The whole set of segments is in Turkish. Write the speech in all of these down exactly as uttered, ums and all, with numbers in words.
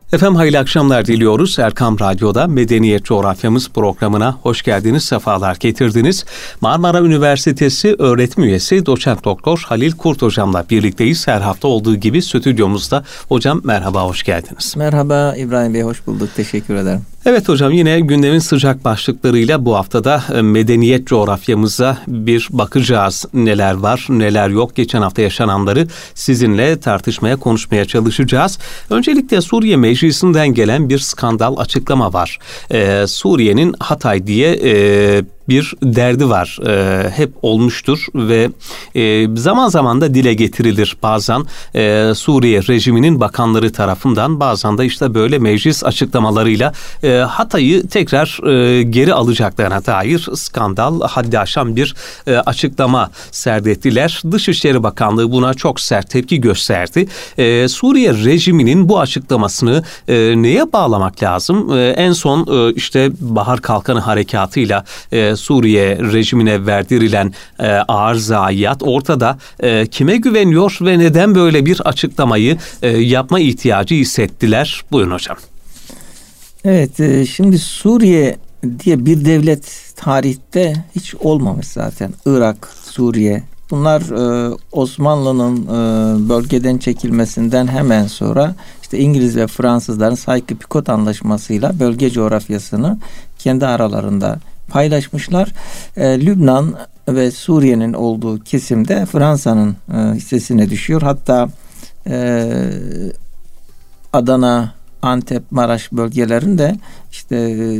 Efendim hayırlı akşamlar diliyoruz. Erkam Radyo'da Medeniyet Coğrafyamız programına hoş geldiniz, sefalar getirdiniz. Marmara Üniversitesi öğretim üyesi Doçent Doktor Halil Kurt Hocam'la birlikteyiz. Her hafta olduğu gibi stüdyomuzda. Hocam merhaba, hoş geldiniz. Merhaba İbrahim Bey, hoş bulduk. Teşekkür ederim. Evet hocam, yine gündemin sıcak başlıklarıyla bu haftada medeniyet coğrafyamıza bir bakacağız. Neler var, neler yok. Geçen hafta yaşananları sizinle tartışmaya, konuşmaya çalışacağız. Öncelikle Suriye Meclisi'nden gelen bir skandal açıklama var. Ee, Suriye'nin Hatay diye e, bir derdi var. Ee, hep olmuştur ve e, zaman zaman da dile getirilir. Bazen e, Suriye rejiminin bakanları tarafından, bazen de işte böyle meclis açıklamalarıyla e, Hatay'ı tekrar e, geri alacaklarına dair skandal, haddi aşan bir e, açıklama serdettiler. Dışişleri Bakanlığı buna çok sert tepki gösterdi. E, Suriye rejiminin bu açıklamasını e, neye bağlamak lazım? E, en son e, işte Bahar Kalkanı harekatıyla e, Suriye rejimine verdirilen e, ağır zayiat ortada. E, kime güveniyor ve neden böyle bir açıklamayı e, yapma ihtiyacı hissettiler? Buyurun hocam. Evet, e, şimdi Suriye diye bir devlet tarihte hiç olmamış zaten. Irak, Suriye. Bunlar e, Osmanlı'nın e, bölgeden çekilmesinden hemen sonra işte İngiliz ve Fransızların Sykes-Picot Anlaşması'yla bölge coğrafyasını kendi aralarında paylaşmışlar. E, Lübnan ve Suriye'nin olduğu kesimde Fransa'nın e, hissesine düşüyor. Hatta e, Adana, Antep, Maraş bölgelerinde işte e,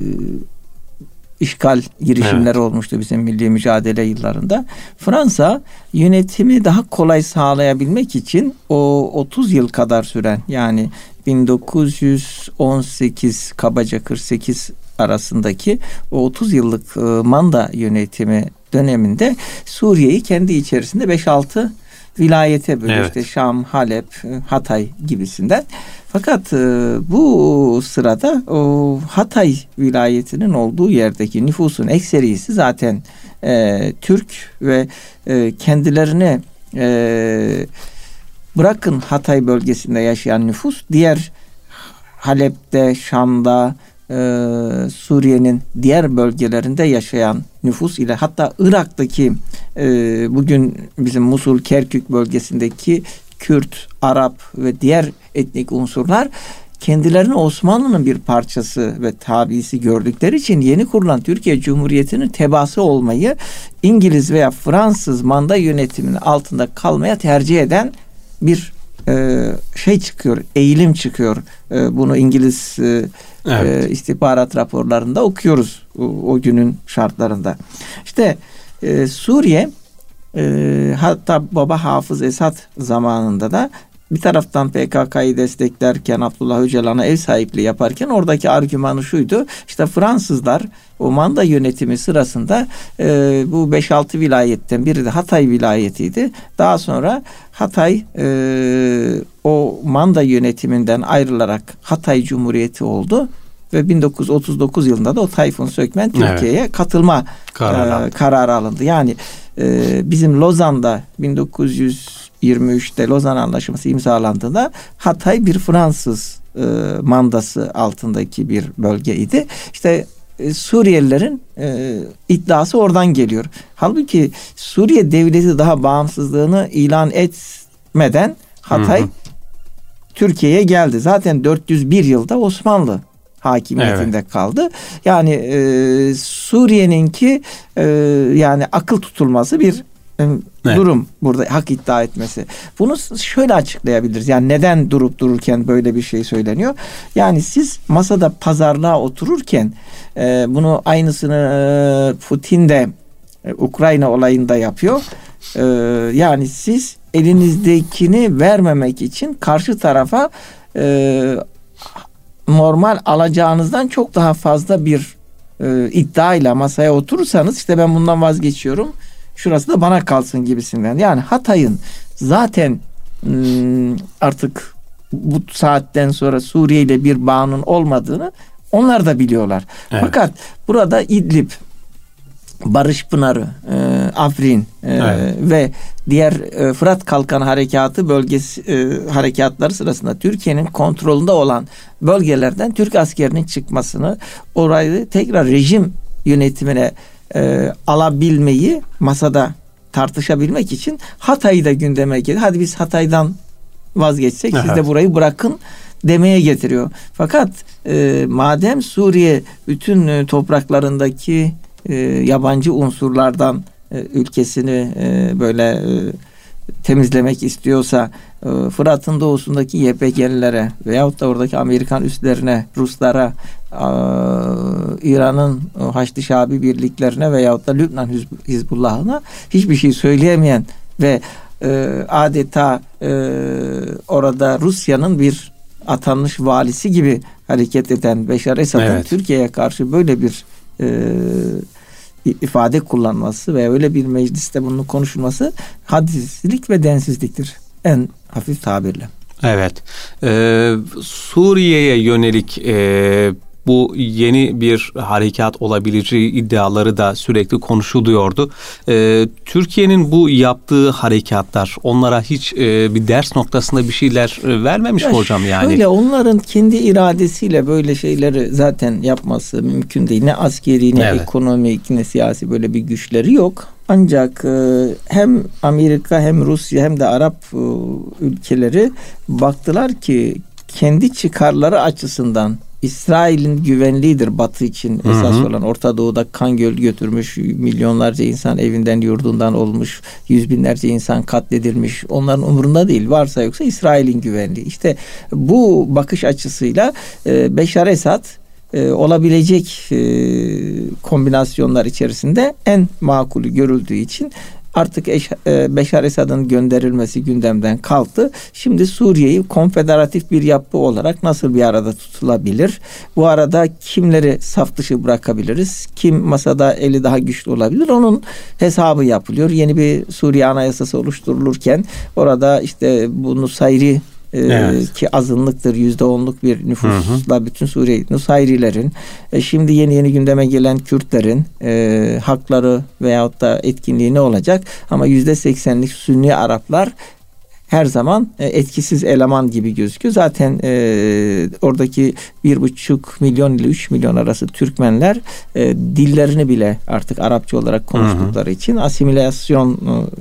işgal girişimleri evet. olmuştu bizim milli mücadele yıllarında. Fransa yönetimi daha kolay sağlayabilmek için o otuz yıl kadar süren, yani bin dokuz yüz on sekiz kabaca kırk sekiz arasındaki o otuz yıllık e, manda yönetimi döneminde Suriye'yi kendi içerisinde beş altı vilayete bölüştü. Evet. İşte Şam, Halep, Hatay gibisinden. Fakat e, bu sırada o Hatay vilayetinin olduğu yerdeki nüfusun ekserisi zaten e, Türk ve e, kendilerini e, bırakın Hatay bölgesinde yaşayan nüfus, diğer Halep'te, Şam'da, Ee, Suriye'nin diğer bölgelerinde yaşayan nüfus ile hatta Irak'taki e, bugün bizim Musul, Kerkük bölgesindeki Kürt, Arap ve diğer etnik unsurlar kendilerini Osmanlı'nın bir parçası ve tabisi gördükleri için yeni kurulan Türkiye Cumhuriyeti'nin tebaası olmayı, İngiliz veya Fransız manda yönetiminin altında kalmaya tercih eden bir e, şey çıkıyor, eğilim çıkıyor. E, bunu İngiliz e, Evet. E, istihbarat raporlarında okuyoruz o, o günün şartlarında. İşte e, Suriye e, hatta Baba Hafız Esad zamanında da bir taraftan P K K'yı desteklerken, Abdullah Öcalan'a ev sahipliği yaparken oradaki argümanı şuydu: İşte Fransızlar o manda yönetimi sırasında e, bu beş altı vilayetten biri de Hatay vilayetiydi. Daha sonra Hatay e, o manda yönetiminden ayrılarak Hatay Cumhuriyeti oldu ve bin dokuz yüz otuz dokuz yılında da o Tayfun Sökmen Türkiye'ye evet. katılma kararı, e, kararı alındı. Yani e, bizim Lozan'da bin dokuz yüz yirmi üçte Lozan Anlaşması imzalandığında Hatay bir Fransız e, mandası altındaki bir bölgeydi. İşte e, Suriyelilerin e, iddiası oradan geliyor. Halbuki Suriye devleti daha bağımsızlığını ilan etmeden Hatay hı hı. Türkiye'ye geldi. Zaten dört yüz bir yılda Osmanlı hakimiyetinde evet. kaldı. Yani e, Suriye'ninki e, yani akıl tutulması bir Evet. durum burada, hak iddia etmesi. Bunu şöyle açıklayabiliriz. Yani neden durup dururken böyle bir şey söyleniyor? Yani siz masada pazarlığa otururken e, bunu aynısını e, Putin de e, Ukrayna olayında yapıyor. E, yani siz elinizdekini vermemek için karşı tarafa e, normal alacağınızdan çok daha fazla bir e, iddiayla masaya oturursanız, işte ben bundan vazgeçiyorum, şurası da bana kalsın gibisinden. Yani Hatay'ın zaten artık bu saatten sonra Suriye ile bir bağının olmadığını onlar da biliyorlar. Evet. Fakat burada İdlib, Barış Pınarı, Afrin e, evet. ve diğer e, Fırat Kalkanı Harekatı bölgesi e, harekatları sırasında Türkiye'nin kontrolünde olan bölgelerden Türk askerinin çıkmasını, orayı tekrar rejim yönetimine e, alabilmeyi masada tartışabilmek için Hatay'ı da gündeme getirdi. Hadi biz Hatay'dan vazgeçsek, evet. siz de burayı bırakın demeye getiriyor. Fakat e, madem Suriye bütün e, topraklarındaki e, yabancı unsurlardan e, ülkesini e, böyle e, temizlemek istiyorsa, e, Fırat'ın doğusundaki Y P G'lilere veyahut da oradaki Amerikan üslerine, Ruslara, e, İran'ın Haçlı Şabi birliklerine veyahut da Lübnan Hizbullah'ına hiçbir şey söyleyemeyen ve e, adeta e, orada Rusya'nın bir atanmış valisi gibi hareket eden Beşar Esad'ın evet. Türkiye'ye karşı böyle bir e, ifade kullanması ve öyle bir mecliste bunun konuşulması hadisizlik ve densizliktir. En hafif tabirle. Evet. Ee, Suriye'ye yönelik e, bu yeni bir harekat olabileceği iddiaları da sürekli konuşuluyordu. Ee, Türkiye'nin bu yaptığı harekatlar onlara hiç e, bir ders noktasında bir şeyler e, vermemiş ya mi hocam yani? Şöyle, onların kendi iradesiyle böyle şeyleri zaten yapması mümkün değil. Ne askeri, ne evet. ekonomik, ne siyasi böyle bir güçleri yok. Ancak e, hem Amerika hem Rusya hem de Arap e, ülkeleri baktılar ki kendi çıkarları açısından İsrail'in güvenliğidir Batı için esas hı hı. olan. Orta Doğu'da kan göl götürmüş, milyonlarca insan evinden yurdundan olmuş, yüz binlerce insan katledilmiş. Onların umurunda değil. Varsa yoksa İsrail'in güvenliği. İşte bu bakış açısıyla e, Beşar Esad e, olabilecek e, kombinasyonlar içerisinde en makulü görüldüğü için artık eş, e, Beşar Esad'ın gönderilmesi gündemden kalktı. Şimdi Suriye'yi konfederatif bir yapı olarak nasıl bir arada tutulabilir? Bu arada kimleri saf dışı bırakabiliriz? Kim masada eli daha güçlü olabilir? Onun hesabı yapılıyor. Yeni bir Suriye Anayasası oluşturulurken orada işte bu Nusayri Ee, evet. ki azınlıktır, yüzde onluk bir nüfusla hı hı. bütün Suriye Nusayrilerin, e, şimdi yeni yeni gündeme gelen Kürtlerin e, hakları veyahut da etkinliği ne olacak? Ama yüzde seksenlik Sünni Araplar her zaman e, etkisiz eleman gibi gözüküyor. Zaten e, oradaki bir buçuk milyon ile üç milyon arası Türkmenler e, dillerini bile artık Arapça olarak konuştukları hı hı. için asimilasyon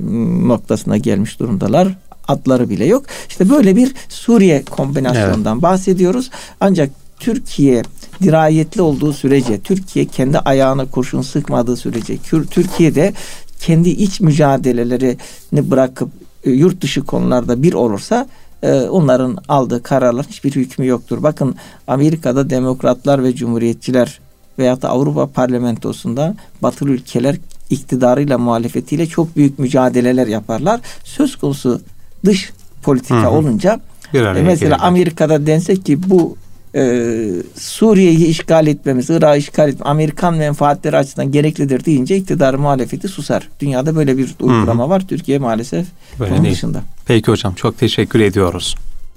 e, noktasına gelmiş durumdalar. Adları bile yok. İşte böyle bir Suriye kombinasyonundan evet. bahsediyoruz. Ancak Türkiye dirayetli olduğu sürece, Türkiye kendi ayağına kurşun sıkmadığı sürece, Türkiye'de kendi iç mücadelelerini bırakıp yurt dışı konularda bir olursa onların aldığı kararların hiçbir hükmü yoktur. Bakın, Amerika'da demokratlar ve cumhuriyetçiler veyahut da Avrupa Parlamentosu'nda batılı ülkeler iktidarıyla muhalefetiyle çok büyük mücadeleler yaparlar. Söz konusu dış politika hı hı. olunca e, mesela gelirler. Amerika'da densek ki bu e, Suriye'yi işgal etmemiz, Irak'ı işgal etmemiz Amerikan menfaatleri açısından gereklidir deyince iktidar muhalefeti susar. Dünyada böyle bir uygulama hı hı. var. Türkiye maalesef böyle bunun değil. Dışında. Peki hocam, çok teşekkür ediyoruz.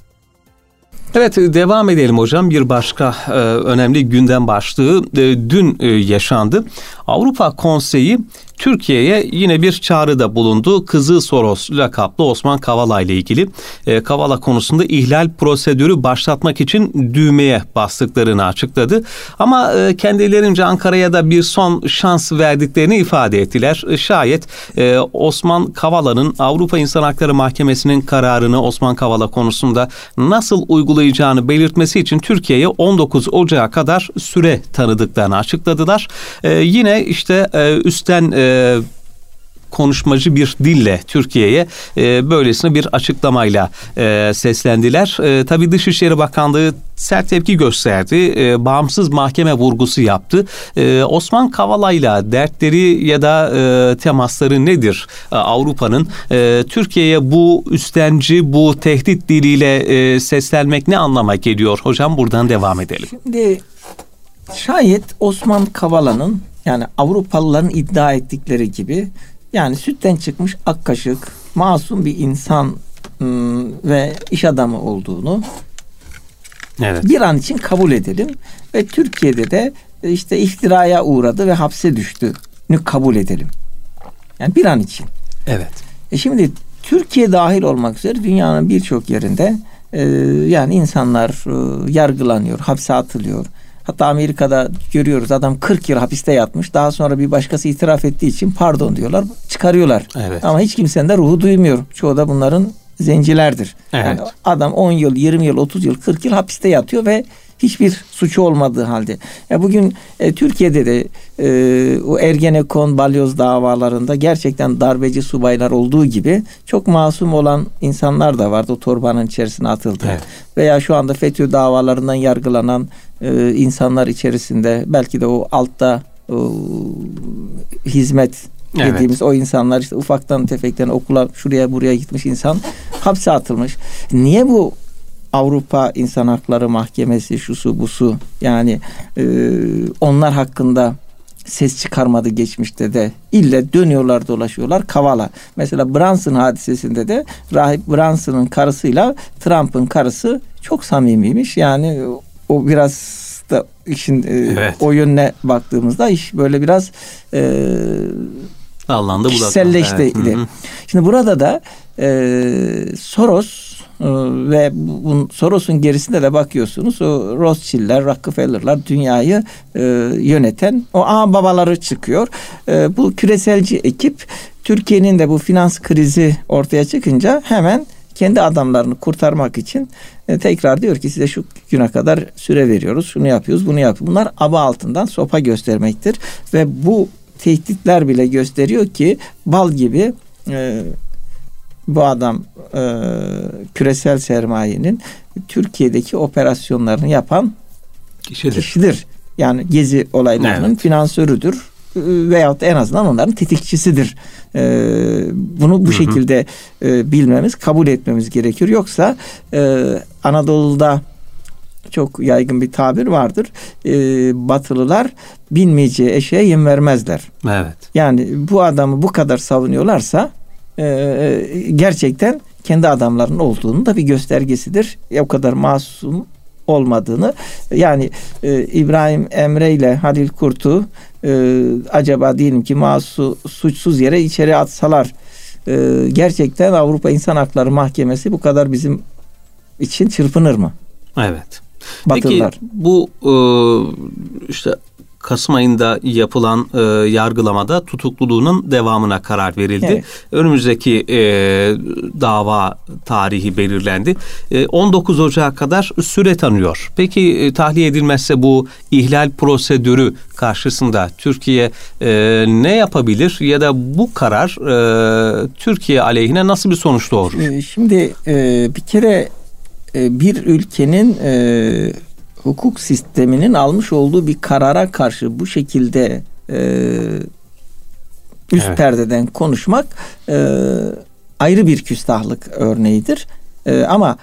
Evet, devam edelim hocam. Bir başka e, önemli gündem başlığı e, dün e, yaşandı. Avrupa Konseyi Türkiye'ye yine bir çağrıda bulundu. Kızı Soros lakaplı Osman Kavala ile ilgili. E, Kavala konusunda ihlal prosedürü başlatmak için düğmeye bastıklarını açıkladı. Ama e, kendilerince Ankara'ya da bir son şans verdiklerini ifade ettiler. E, şayet e, Osman Kavala'nın Avrupa İnsan Hakları Mahkemesi'nin kararını Osman Kavala konusunda nasıl uygulayacağını belirtmesi için Türkiye'ye on dokuz Ocağı kadar süre tanıdıklarını açıkladılar. E, yine işte e, üstten e, konuşmacı bir dille Türkiye'ye e, böylesine bir açıklamayla e, seslendiler. E, tabii Dışişleri Bakanlığı sert tepki gösterdi. E, bağımsız mahkeme vurgusu yaptı. E, Osman Kavala'yla dertleri ya da e, temasları nedir e, Avrupa'nın? E, Türkiye'ye bu üstenci, bu tehdit diliyle e, seslenmek ne anlama geliyor? Hocam, buradan devam edelim. Şimdi şayet Osman Kavala'nın, yani Avrupalıların iddia ettikleri gibi, yani sütten çıkmış ak kaşık, masum bir insan ıı, ve iş adamı olduğunu evet. bir an için kabul edelim ve Türkiye'de de işte iftiraya uğradı ve hapse düştüğünü kabul edelim. Yani bir an için. Evet. E şimdi Türkiye dahil olmak üzere dünyanın birçok yerinde e, yani insanlar e, yargılanıyor, hapse atılıyor. Hatta Amerika'da görüyoruz, adam kırk yıl hapiste yatmış. Daha sonra bir başkası itiraf ettiği için pardon diyorlar, çıkarıyorlar. Evet. Ama hiç kimsenin de ruhu duymuyor. Çoğu da bunların zencilerdir. Evet. Yani adam on yıl, yirmi yıl, otuz yıl, kırk yıl hapiste yatıyor ve hiçbir suçu olmadığı halde. Ya bugün e, Türkiye'de de e, o Ergenekon, Balyoz davalarında gerçekten darbeci subaylar olduğu gibi çok masum olan insanlar da vardı. O torbanın içerisine atıldı. Evet. Veya Veya şu anda FETÖ davalarından yargılanan e, insanlar içerisinde belki de o altta o, hizmet Evet. dediğimiz o insanlar işte ufaktan tefekten okula şuraya buraya gitmiş insan hapse atılmış. Niye bu Avrupa İnsan Hakları Mahkemesi şusu busu yani e, onlar hakkında ses çıkarmadı geçmişte de, ille dönüyorlar dolaşıyorlar kavala. Mesela Brunson hadisesinde de rahip Brunson'ın karısıyla Trump'ın karısı çok samimiymiş. Yani o biraz da işin evet. o yönüne baktığımızda iş böyle biraz e, Allandı, kişiselleşti. Evet. Şimdi burada da e, Soros ve bu, Soros'un gerisinde de bakıyorsunuz o Rothschild'ler, Rockefeller'lar dünyayı e, yöneten o ağ babaları çıkıyor. E, bu küreselci ekip Türkiye'nin de bu finans krizi ortaya çıkınca hemen kendi adamlarını kurtarmak için e, tekrar diyor ki size şu güne kadar süre veriyoruz. Şunu yapıyoruz, bunu yapıyoruz. Bunlar aba altından sopa göstermektir. Ve bu tehditler bile gösteriyor ki bal gibi e, bu adam e, küresel sermayenin Türkiye'deki operasyonlarını yapan kişidir. kişidir. Yani gezi olaylarının evet. finansörüdür e, veyahut da en azından onların tetikçisidir. E, bunu bu hı hı. şekilde e, bilmemiz, kabul etmemiz gerekiyor. Yoksa e, Anadolu'da çok yaygın bir tabir vardır. E, Batılılar binmeyeceği eşeğe yem vermezler. Evet. Yani bu adamı bu kadar savunuyorlarsa Ee, gerçekten kendi adamlarının olduğunu da bir göstergesidir. O kadar masum olmadığını. Yani e, İbrahim Emre ile Halil Kurt'u e, acaba diyelim ki masum, suçsuz yere içeri atsalar e, gerçekten Avrupa İnsan Hakları Mahkemesi bu kadar bizim için çırpınır mı? Evet. Batılılar. Peki bu e, işte Kasım ayında yapılan e, yargılamada tutukluluğunun devamına karar verildi. Evet. Önümüzdeki e, dava tarihi belirlendi. E, on dokuz Ocak'a kadar süre tanıyor. Peki e, tahliye edilmezse bu ihlal prosedürü karşısında Türkiye e, ne yapabilir ya da bu karar e, Türkiye aleyhine nasıl bir sonuç doğurur? E, şimdi e, bir kere e, bir ülkenin e, hukuk sisteminin almış olduğu bir karara karşı bu şekilde e, üst evet. perdeden konuşmak e, ayrı bir küstahlık örneğidir. E, ama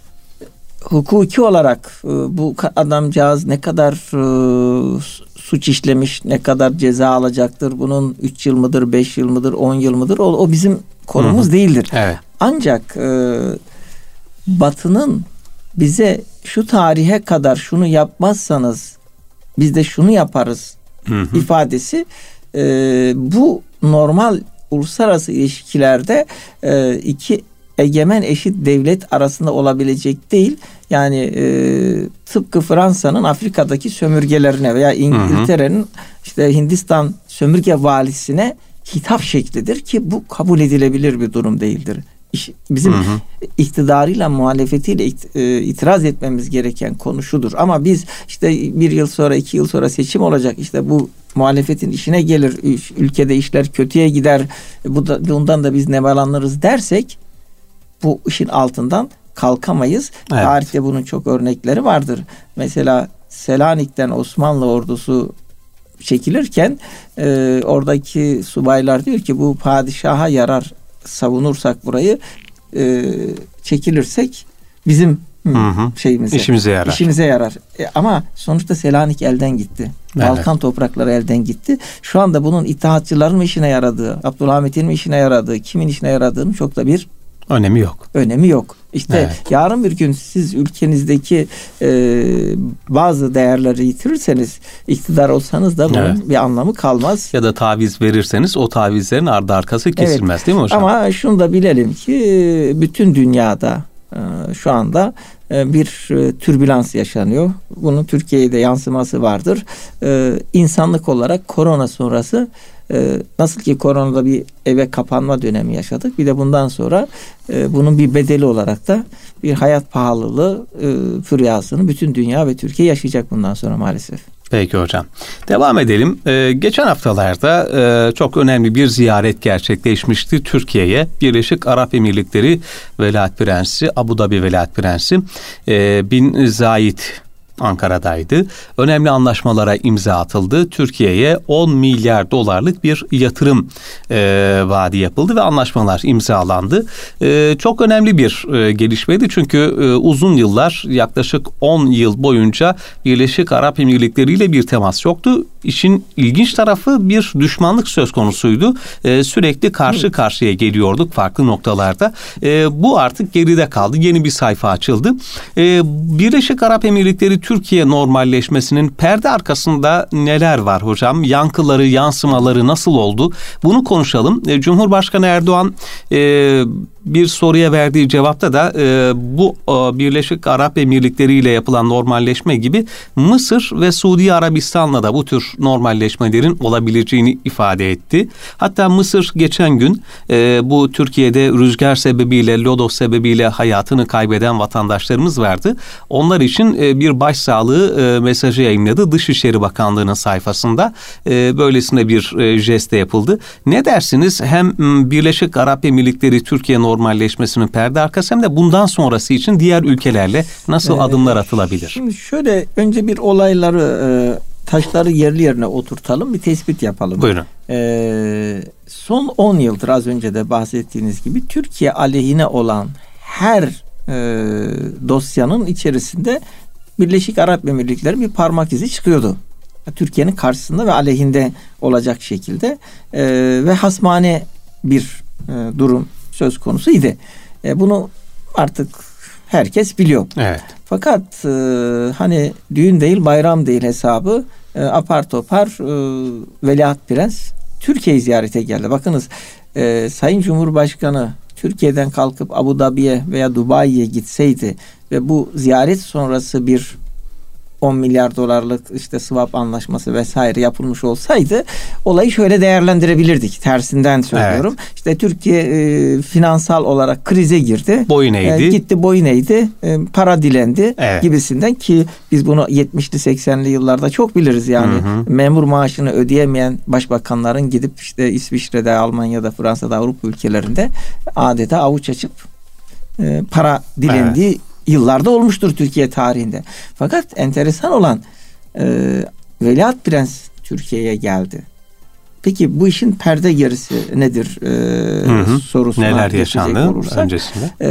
hukuki olarak e, bu adamcağız ne kadar e, suç işlemiş, ne kadar ceza alacaktır, bunun üç yıl mıdır, beş yıl mıdır, on yıl mıdır, o, o bizim konumuz Hı-hı. değildir. Evet. Ancak e, Batı'nın bize şu tarihe kadar şunu yapmazsanız biz de şunu yaparız hı hı. ifadesi e, bu normal uluslararası ilişkilerde e, iki egemen eşit devlet arasında olabilecek değil. Yani e, tıpkı Fransa'nın Afrika'daki sömürgelerine veya İngiltere'nin işte Hindistan sömürge valisine hitap şeklidir ki bu kabul edilebilir bir durum değildir. Bizim hı hı. iktidarıyla muhalefetiyle itiraz etmemiz gereken konu şudur. Ama biz işte bir yıl sonra iki yıl sonra seçim olacak. İşte bu muhalefetin işine gelir. Ülkede işler kötüye gider. Bu da, bundan da biz nemalanırız dersek bu işin altından kalkamayız. Evet. Tarihte bunun çok örnekleri vardır. Mesela Selanik'ten Osmanlı ordusu çekilirken e, oradaki subaylar diyor ki bu padişaha yarar, savunursak burayı e, çekilirsek bizim hı hı. şeyimize işimize yarar. İşimize yarar. E, ama sonuçta Selanik elden gitti. Evet. Balkan toprakları elden gitti. Şu anda bunun İttihatçıların mı işine yaradığı, Abdülhamit'in mi işine yaradığı, kimin işine yaradığının çok da bir önemi yok. Önemi yok. İşte evet. yarın bir gün siz ülkenizdeki e, bazı değerleri yitirirseniz, iktidar olsanız da bunun evet. bir anlamı kalmaz. Ya da taviz verirseniz o tavizlerin ardı arkası kesilmez, evet. değil mi hocam? Ama şunu da bilelim ki bütün dünyada e, şu anda e, bir e, türbülans yaşanıyor. Bunun Türkiye'ye de yansıması vardır. E, insanlık olarak korona sonrası Ee, nasıl ki koronada bir eve kapanma dönemi yaşadık. Bir de bundan sonra e, bunun bir bedeli olarak da bir hayat pahalılığı e, füryasını bütün dünya ve Türkiye yaşayacak bundan sonra maalesef. Peki hocam. Devam edelim. Ee, geçen haftalarda e, çok önemli bir ziyaret gerçekleşmişti Türkiye'ye. Birleşik Arap Emirlikleri Velayet Prensi, Abu Dhabi Velayet Prensi e, Bin Zayed Ankara'daydı. Önemli anlaşmalara imza atıldı. Türkiye'ye on milyar dolarlık bir yatırım e, vaadi yapıldı ve anlaşmalar imzalandı. E, çok önemli bir e, gelişmeydi çünkü e, uzun yıllar, yaklaşık on yıl boyunca Birleşik Arap Emirlikleri ile bir temas yoktu. İşin ilginç tarafı bir düşmanlık söz konusuydu. E, sürekli karşı karşıya geliyorduk farklı noktalarda. E, bu artık geride kaldı. Yeni bir sayfa açıldı. E, Birleşik Arap Emirlikleri Türkiye normalleşmesinin perde arkasında neler var hocam? Yankıları, yansımaları nasıl oldu? Bunu konuşalım. E, Cumhurbaşkanı Erdoğan e, bir soruya verdiği cevapta da e, bu e, Birleşik Arap Emirlikleri ile yapılan normalleşme gibi Mısır ve Suudi Arabistan'la da bu tür normalleşmelerin olabileceğini ifade etti. Hatta Mısır geçen gün e, bu Türkiye'de rüzgar sebebiyle, lodos sebebiyle hayatını kaybeden vatandaşlarımız vardı. Onlar için e, bir başsağlığı e, mesajı yayınladı Dışişleri Bakanlığı'nın sayfasında. E, böylesine bir e, jest de yapıldı. Ne dersiniz? Hem Birleşik Arap Emirlikleri Türkiye normalleşmesinin perde arkası hem de bundan sonrası için diğer ülkelerle nasıl ee, adımlar atılabilir? Şimdi şöyle önce bir olayları e, taşları yerli yerine oturtalım, bir tespit yapalım. Buyurun. E, son on yıldır az önce de bahsettiğiniz gibi Türkiye aleyhine olan her e, dosyanın içerisinde Birleşik Arap Emirlikleri bir parmak izi çıkıyordu. Türkiye'nin karşısında ve aleyhinde olacak şekilde e, ve hasmane bir e, durum söz konusuydu. E, bunu artık herkes biliyor. Evet. Fakat e, hani düğün değil bayram değil hesabı e, apar topar e, Veliaht Prens Türkiye'yi ziyarete geldi. Bakınız e, Sayın Cumhurbaşkanı Türkiye'den kalkıp Abu Dhabi'ye veya Dubai'ye gitseydi ve bu ziyaret sonrası bir on milyar dolarlık işte swap anlaşması vesaire yapılmış olsaydı olayı şöyle değerlendirebilirdik. Tersinden söylüyorum. Evet. İşte Türkiye e, finansal olarak krize girdi. Boyun eğdi. E, gitti boyun eğdi. E, para dilendi evet. gibisinden ki biz bunu yetmişli seksenli yıllarda çok biliriz yani. Hı hı. Memur maaşını ödeyemeyen başbakanların gidip işte İsviçre'de, Almanya'da, Fransa'da, Avrupa ülkelerinde adeta avuç açıp e, para dilendiği evet. yıllarda olmuştur Türkiye tarihinde. Fakat enteresan olan e, Veliaht Prens Türkiye'ye geldi. Peki bu işin perde gerisi nedir e, hı hı. sorusuna neler yaşandı olursak, öncesinde? E,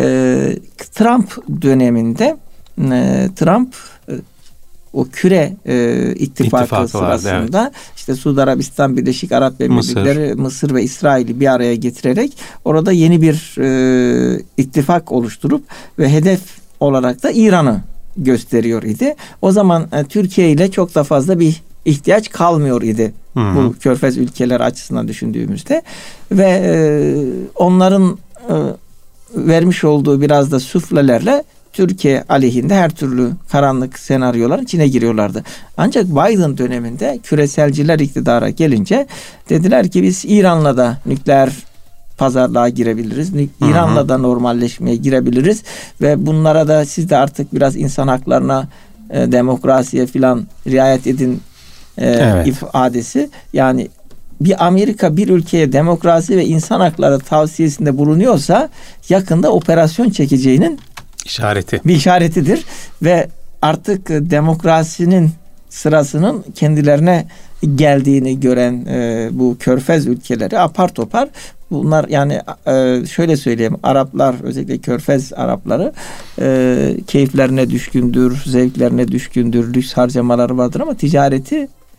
Trump döneminde e, Trump e, o küre e, ittifakı, ittifakı sırasında vardı, evet. işte Suudi Arabistan, Birleşik Arap Emirlikleri, Mısır. Mısır ve İsrail'i bir araya getirerek orada yeni bir e, ittifak oluşturup ve hedef olarak da İran'ı gösteriyor idi. O zaman e, Türkiye ile çok da fazla bir ihtiyaç kalmıyor idi. Hı hı. Bu Körfez ülkeleri açısından düşündüğümüzde ve e, onların e, vermiş olduğu biraz da süflelerle Türkiye aleyhinde her türlü karanlık senaryoların içine giriyorlardı. Ancak Biden döneminde küreselciler iktidara gelince dediler ki biz İran'la da nükleer pazarlığa girebiliriz. İran'la da normalleşmeye girebiliriz ve bunlara da siz de artık biraz insan haklarına, e, demokrasiye filan riayet edin e, evet. ifadesi. Yani bir Amerika bir ülkeye demokrasi ve insan hakları tavsiyesinde bulunuyorsa yakında operasyon çekeceğinin işareti. Bir işaretidir ve artık demokrasinin sırasının kendilerine geldiğini gören e, bu Körfez ülkeleri apar topar bunlar yani e, şöyle söyleyeyim Araplar özellikle Körfez Arapları e, keyiflerine düşkündür, zevklerine düşkündür, lüks harcamaları vardır ama ticareti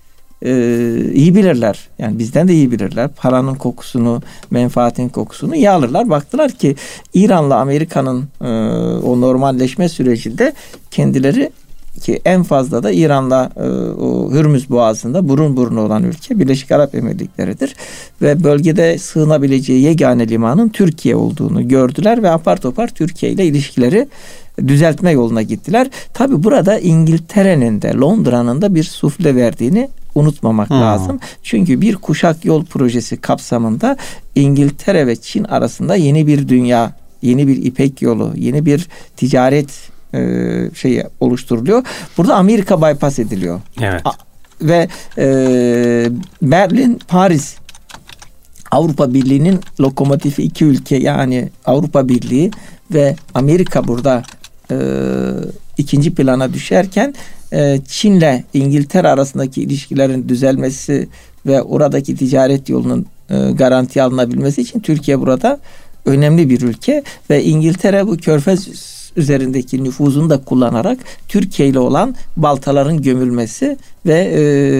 e, iyi bilirler. Yani bizden de iyi bilirler. Paranın kokusunu, menfaatin kokusunu iyi alırlar. Baktılar ki İran'la Amerika'nın e, o normalleşme sürecinde kendileri ki en fazla da İran'la e, o Hürmüz Boğazı'nda burun buruna olan ülke Birleşik Arap Emirlikleri'dir. Ve bölgede sığınabileceği yegane limanın Türkiye olduğunu gördüler ve apar topar Türkiye ile ilişkileri düzeltme yoluna gittiler. Tabi burada İngiltere'nin de Londra'nın da bir sufle verdiğini unutmamak hmm. lazım. Çünkü bir kuşak yol projesi kapsamında İngiltere ve Çin arasında yeni bir dünya, yeni bir İpek yolu, yeni bir ticaret Ee, şey oluşturuluyor. Burada Amerika bypass ediliyor. Evet. A- ve e, Berlin, Paris Avrupa Birliği'nin lokomotifi iki ülke, yani Avrupa Birliği ve Amerika burada e, ikinci plana düşerken e, Çin'le İngiltere arasındaki ilişkilerin düzelmesi ve oradaki ticaret yolunun e, garanti alınabilmesi için Türkiye burada önemli bir ülke ve İngiltere bu Körfez üzerindeki nüfuzunu da kullanarak Türkiye ile olan baltaların gömülmesi ve e,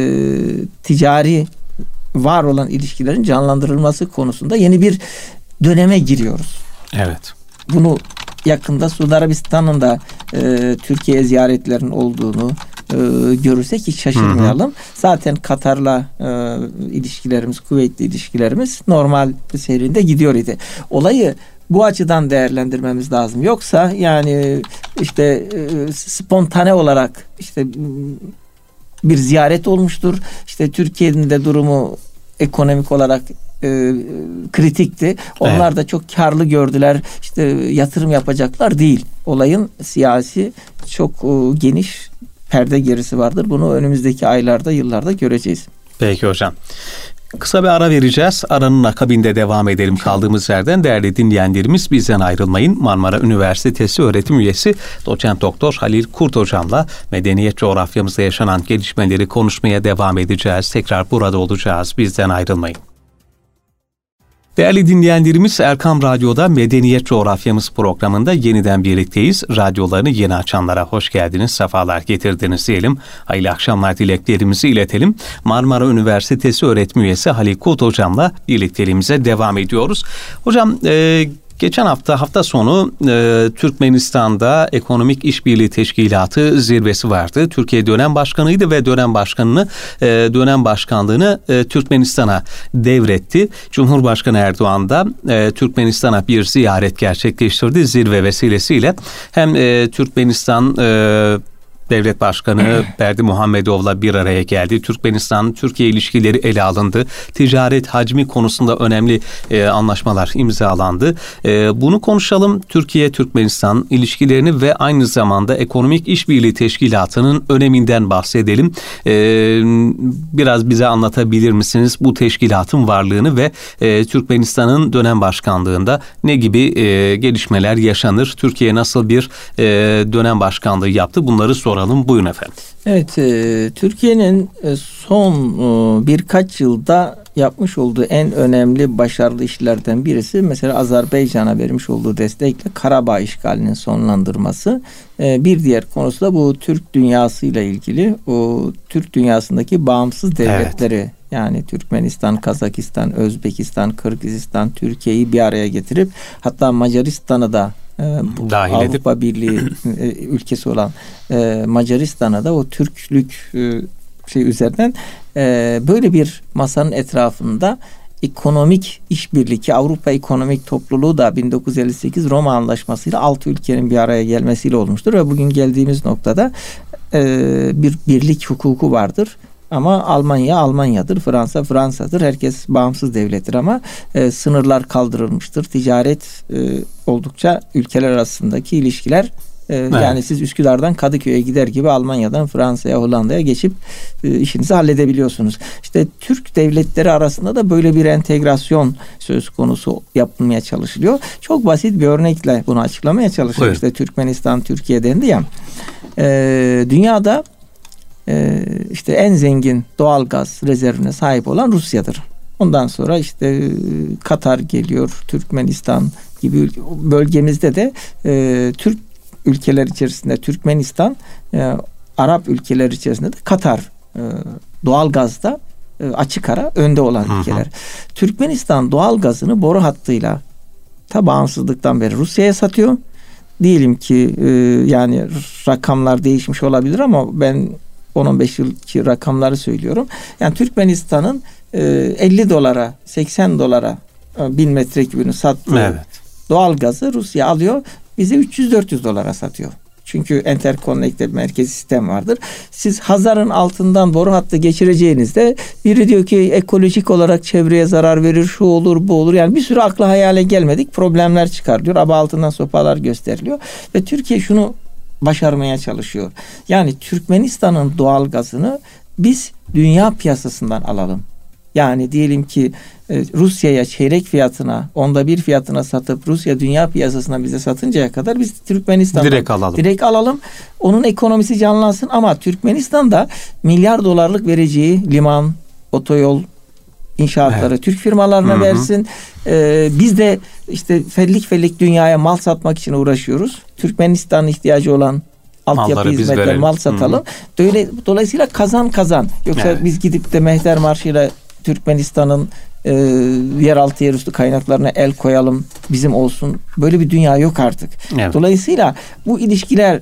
ticari var olan ilişkilerin canlandırılması konusunda yeni bir döneme giriyoruz. Evet. Bunu yakında Suudi Arabistan'ın da e, Türkiye'ye ziyaretlerin olduğunu e, görürsek hiç şaşırmayalım. Hı hı. Zaten Katar'la e, ilişkilerimiz, Kuveyt'le ilişkilerimiz normal bir seyrinde gidiyor idi. Olayı bu açıdan değerlendirmemiz lazım. Yoksa yani işte e, spontane olarak işte bir ziyaret olmuştur. İşte Türkiye'nin de durumu ekonomik olarak e, kritikti. Onlar evet. da çok karlı gördüler. İşte yatırım yapacaklar değil. Olayın siyasi çok e, geniş perde gerisi vardır. Bunu önümüzdeki aylarda, yıllarda göreceğiz. Peki hocam. Kısa bir ara vereceğiz. Aranın akabinde devam edelim kaldığımız yerden. Değerli dinleyenlerimiz, bizden ayrılmayın. Marmara Üniversitesi öğretim üyesi Doçent Doktor Halil Kurt hocamla medeniyet coğrafyamızda yaşanan gelişmeleri konuşmaya devam edeceğiz. Tekrar burada olacağız. Bizden ayrılmayın. Değerli dinleyenlerimiz, Erkam Radyo'da Medeniyet Coğrafyamız programında yeniden birlikteyiz. Radyolarını yeni açanlara hoş geldiniz, sefalar getirdiniz diyelim. Hayırlı akşamlar dileklerimizi iletelim. Marmara Üniversitesi öğretim üyesi Halil Kurt hocamla birlikteliğimize devam ediyoruz. Hocam, e, geçen hafta hafta sonu e, Türkmenistan'da Ekonomik İşbirliği Teşkilatı zirvesi vardı. Türkiye dönem başkanıydı ve dönem başkanını e, dönem başkanlığını e, Türkmenistan'a devretti. Cumhurbaşkanı Erdoğan da e, Türkmenistan'a bir ziyaret gerçekleştirdi zirve vesilesiyle. Hem e, Türkmenistan e, Devlet Başkanı Berdi Muhammedov'la bir araya geldi. Türkmenistan-Türkiye ilişkileri ele alındı. Ticaret hacmi konusunda önemli e, anlaşmalar imzalandı. E, bunu konuşalım. Türkiye-Türkmenistan ilişkilerini ve aynı zamanda Ekonomik İşbirliği Teşkilatı'nın öneminden bahsedelim. E, biraz bize anlatabilir misiniz bu teşkilatın varlığını ve e, Türkmenistan'ın dönem başkanlığında ne gibi e, gelişmeler yaşanır? Türkiye nasıl bir e, dönem başkanlığı yaptı? Bunları soralım. Buyurun efendim. Evet, e, Türkiye'nin son e, birkaç yılda yapmış olduğu en önemli başarılı işlerden birisi mesela Azerbaycan'a vermiş olduğu destekle Karabağ işgalinin sonlandırması. E, bir diğer konusu da bu Türk dünyasıyla ilgili, o Türk dünyasındaki bağımsız devletleri, evet. Yani Türkmenistan, Kazakistan, Özbekistan, Kırgızistan, Türkiye'yi bir araya getirip hatta Macaristan'ı da dahil Avrupa edip Birliği ülkesi olan e, Macaristan'a da o Türklük e, şey üzerinden e, böyle bir masanın etrafında ekonomik işbirliği, ki Avrupa Ekonomik Topluluğu da bin dokuz yüz elli sekiz Roma Anlaşması'yla altı ülkenin bir araya gelmesiyle olmuştur ve bugün geldiğimiz noktada e, bir birlik hukuku vardır. Ama Almanya Almanya'dır, Fransa Fransa'dır. Herkes bağımsız devlettir ama e, sınırlar kaldırılmıştır. Ticaret e, oldukça ülkeler arasındaki ilişkiler e, evet. Yani siz Üsküdar'dan Kadıköy'e gider gibi Almanya'dan Fransa'ya, Hollanda'ya geçip e, işinizi halledebiliyorsunuz. İşte Türk devletleri arasında da böyle bir entegrasyon söz konusu yapılmaya çalışılıyor. Çok basit bir örnekle bunu açıklamaya çalışılıyor. İşte Türkmenistan, Türkiye dendi ya. E, dünyada Ee, işte en zengin doğal gaz rezervine sahip olan Rusya'dır. Ondan sonra işte Katar geliyor, Türkmenistan gibi bölgemizde de e, Türk ülkeler içerisinde Türkmenistan, e, Arap ülkeler içerisinde de Katar e, doğalgazda e, açık ara önde olan hı hı. ülkeler. Türkmenistan doğalgazını boru hattıyla ta bağımsızlıktan beri Rusya'ya satıyor. Diyelim ki e, yani rakamlar değişmiş olabilir ama ben on on beş yılki rakamları söylüyorum. Yani Türkmenistan'ın e, elli dolara seksen dolara e, bin metrekübünü sattığı evet. doğalgazı Rusya alıyor, bize üç yüz dört yüz dolara satıyor. Çünkü enterkonnekte merkezi sistem vardır. Siz Hazar'ın altından boru hattı geçireceğinizde biri diyor ki ekolojik olarak çevreye zarar verir, şu olur, bu olur. Yani bir sürü akla hayale gelmedik problemler çıkarılıyor. Aba altından sopalar gösteriliyor. Ve Türkiye şunu başarmaya çalışıyor. Yani Türkmenistan'ın doğalgazını biz dünya piyasasından alalım. Yani diyelim ki Rusya'ya çeyrek fiyatına, onda bir fiyatına satıp Rusya dünya piyasasına bize satıncaya kadar biz Türkmenistan'dan direkt alalım. Direkt alalım. Onun ekonomisi canlansın ama Türkmenistan'da milyar dolarlık vereceği liman, otoyol inşaatları evet. Türk firmalarına Hı-hı. versin. Ee, biz de işte fellik fellik dünyaya mal satmak için uğraşıyoruz. Türkmenistan'ın ihtiyacı olan altyapı hizmetler, mal satalım. Böyle, dolayısıyla kazan kazan. Yoksa evet. biz gidip de Mehter Marşı'yla Türkmenistan'ın e, yeraltı yerüstü kaynaklarına el koyalım, bizim olsun. Böyle bir dünya yok artık. Evet. Dolayısıyla bu ilişkiler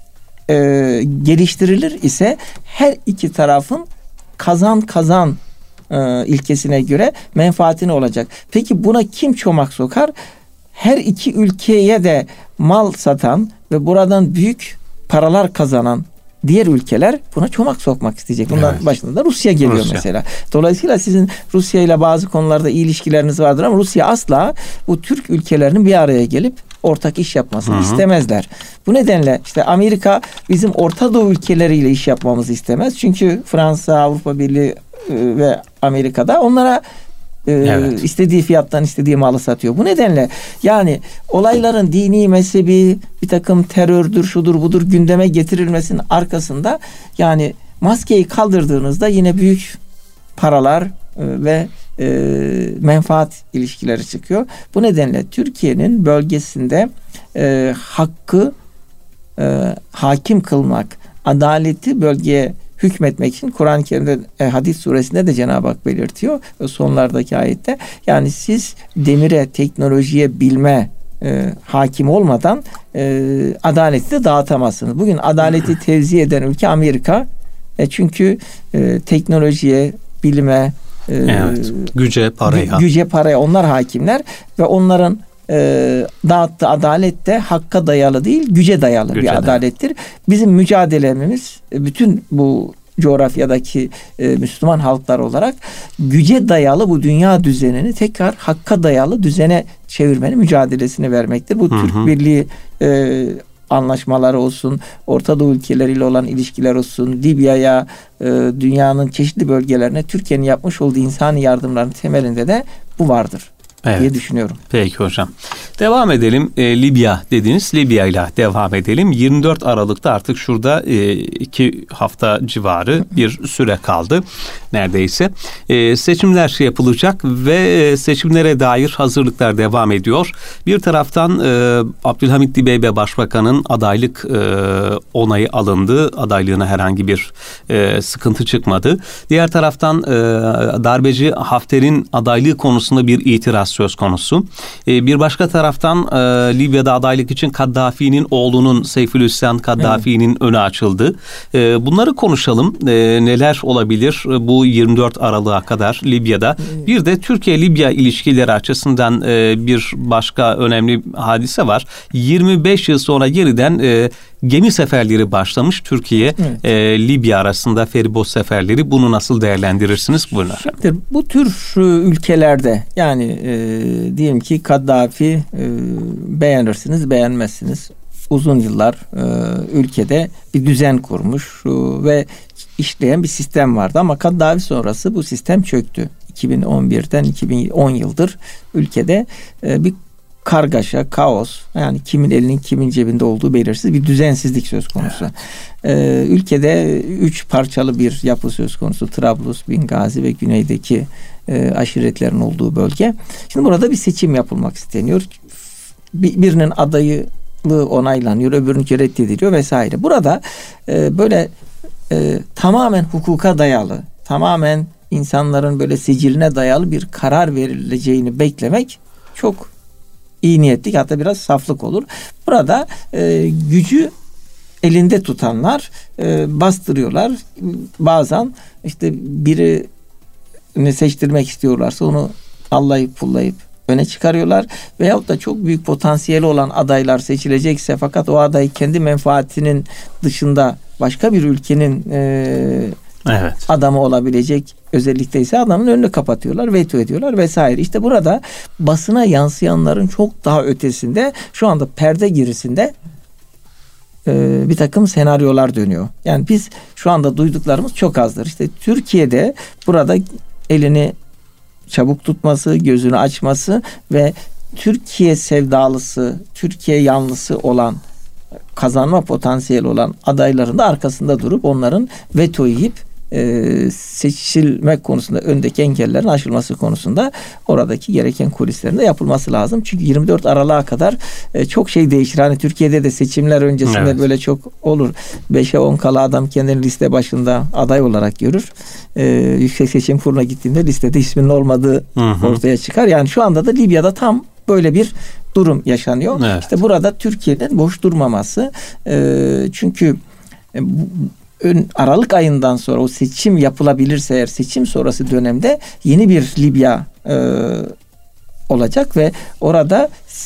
e, geliştirilir ise her iki tarafın kazan kazan e, ilkesine göre menfaatine olacak. Peki buna kim çomak sokar? Her iki ülkeye de mal satan ve buradan büyük paralar kazanan diğer ülkeler buna çomak sokmak isteyecek. Bunların evet. başında da Rusya geliyor Rusya. mesela. Dolayısıyla sizin Rusya ile bazı konularda iyi ilişkileriniz vardır ama Rusya asla bu Türk ülkelerinin bir araya gelip ortak iş yapmasını Hı-hı. istemezler. Bu nedenle işte Amerika bizim Orta Doğu ülkeleriyle iş yapmamızı istemez. Çünkü Fransa, Avrupa Birliği ve Amerika'da onlara Ee, evet. istediği fiyattan istediği malı satıyor. Bu nedenle yani olayların dini, mezhebi, bir takım terördür, şudur budur gündeme getirilmesinin arkasında yani maskeyi kaldırdığınızda yine büyük paralar e, ve e, menfaat ilişkileri çıkıyor. Bu nedenle Türkiye'nin bölgesinde e, hakkı e, hakim kılmak, adaleti bölgeye hükmetmek için Kur'an-ı Kerim'de e, Hadid suresinde de Cenab-ı Hak belirtiyor. Sonlardaki ayette. Yani siz demire, teknolojiye, bilme e, hakim olmadan e, adaleti de dağıtamazsınız. Bugün adaleti tevzi eden ülke Amerika. E, çünkü e, teknolojiye, bilime, e, evet, güce, paraya. Güce, paraya onlar hakimler ve onların E, dağıttığı adalet de hakka dayalı değil, güce dayalı güce bir adalettir. De. Bizim mücadelemiz bütün bu coğrafyadaki e, Müslüman halklar olarak güce dayalı bu dünya düzenini tekrar hakka dayalı düzene çevirmenin mücadelesini vermektir. Bu hı Türk hı. Birliği e, anlaşmaları olsun, Orta Doğu ülkeleriyle olan ilişkiler olsun, Libya'ya, e, dünyanın çeşitli bölgelerine Türkiye'nin yapmış olduğu insani yardımların temelinde de bu vardır. Evet. diye düşünüyorum. Peki hocam. Devam edelim. E, Libya dediniz. Libya ile devam edelim. yirmi dört Aralık'ta artık şurada e, iki hafta civarı bir süre kaldı. Neredeyse. E, seçimler yapılacak ve seçimlere dair hazırlıklar devam ediyor. Bir taraftan e, Abdülhamit Dibeybe Başbakan'ın adaylık e, onayı alındı. Adaylığına herhangi bir e, sıkıntı çıkmadı. Diğer taraftan e, darbeci Hafter'in adaylığı konusunda bir itiraz söz konusu. Ee, bir başka taraftan e, Libya'da adaylık için Kaddafi'nin oğlunun Seyfülislam Kaddafi'nin evet. önü açıldı. E, bunları konuşalım. E, neler olabilir bu yirmi dört Aralık'a kadar Libya'da? Evet. Bir de Türkiye-Libya ilişkileri açısından e, bir başka önemli hadise var. yirmi beş yıl sonra yeniden e, gemi seferleri başlamış Türkiye evet. e, Libya arasında feribot seferleri. Bunu nasıl değerlendirirsiniz? Buyurun efendim. Şimdi bu tür ülkelerde yani e, diyelim ki Kaddafi e, beğenirsiniz beğenmezsiniz. Uzun yıllar e, ülkede bir düzen kurmuş e, ve işleyen bir sistem vardı ama Kaddafi sonrası bu sistem çöktü. iki bin on birden iki bin on yıldır ülkede e, bir kargaşa, kaos, yani kimin elinin kimin cebinde olduğu belirsiz bir düzensizlik söz konusu. Ee, ülkede üç parçalı bir yapı söz konusu. Trablus, Bingazi ve güneydeki e, aşiretlerin olduğu bölge. Şimdi burada bir seçim yapılmak isteniyor. Bir, birinin adaylığı onaylanıyor, öbürününki reddediliyor vesaire. Burada e, böyle e, tamamen hukuka dayalı, tamamen insanların böyle siciline dayalı bir karar verileceğini beklemek çok iyi niyetlik, hatta biraz saflık olur. Burada e, gücü elinde tutanlar e, bastırıyorlar. Bazen işte birini seçtirmek istiyorlarsa onu allayıp pullayıp öne çıkarıyorlar. Veyahut da çok büyük potansiyeli olan adaylar seçilecekse fakat o aday kendi menfaatinin dışında başka bir ülkenin e, evet. adamı olabilecek özellikle ise adamın önünü kapatıyorlar, veto ediyorlar vesaire. İşte burada basına yansıyanların çok daha ötesinde şu anda perde gerisinde e, bir takım senaryolar dönüyor. Yani biz şu anda duyduklarımız çok azdır. İşte Türkiye'de burada elini çabuk tutması, gözünü açması ve Türkiye sevdalısı, Türkiye yanlısı olan, kazanma potansiyeli olan adayların da arkasında durup onların veto yiyip e, seçilmek konusunda öndeki engellerin aşılması konusunda oradaki gereken kulislerin de yapılması lazım. Çünkü yirmi dört Aralık'a kadar e, çok şey değişir. Hani Türkiye'de de seçimler öncesinde evet. böyle çok olur. beşe on kala adam kendini liste başında aday olarak görür. E, Yüksek Seçim Kurulu'na gittiğinde listede isminin olmadığı hı hı. ortaya çıkar. Yani şu anda da Libya'da tam böyle bir durum yaşanıyor. Evet. İşte burada Türkiye'nin boş durmaması. E, çünkü e, ön, Aralık ayından sonra o seçim yapılabilirse eğer seçim sonrası dönemde yeni bir Libya e, olacak ve orada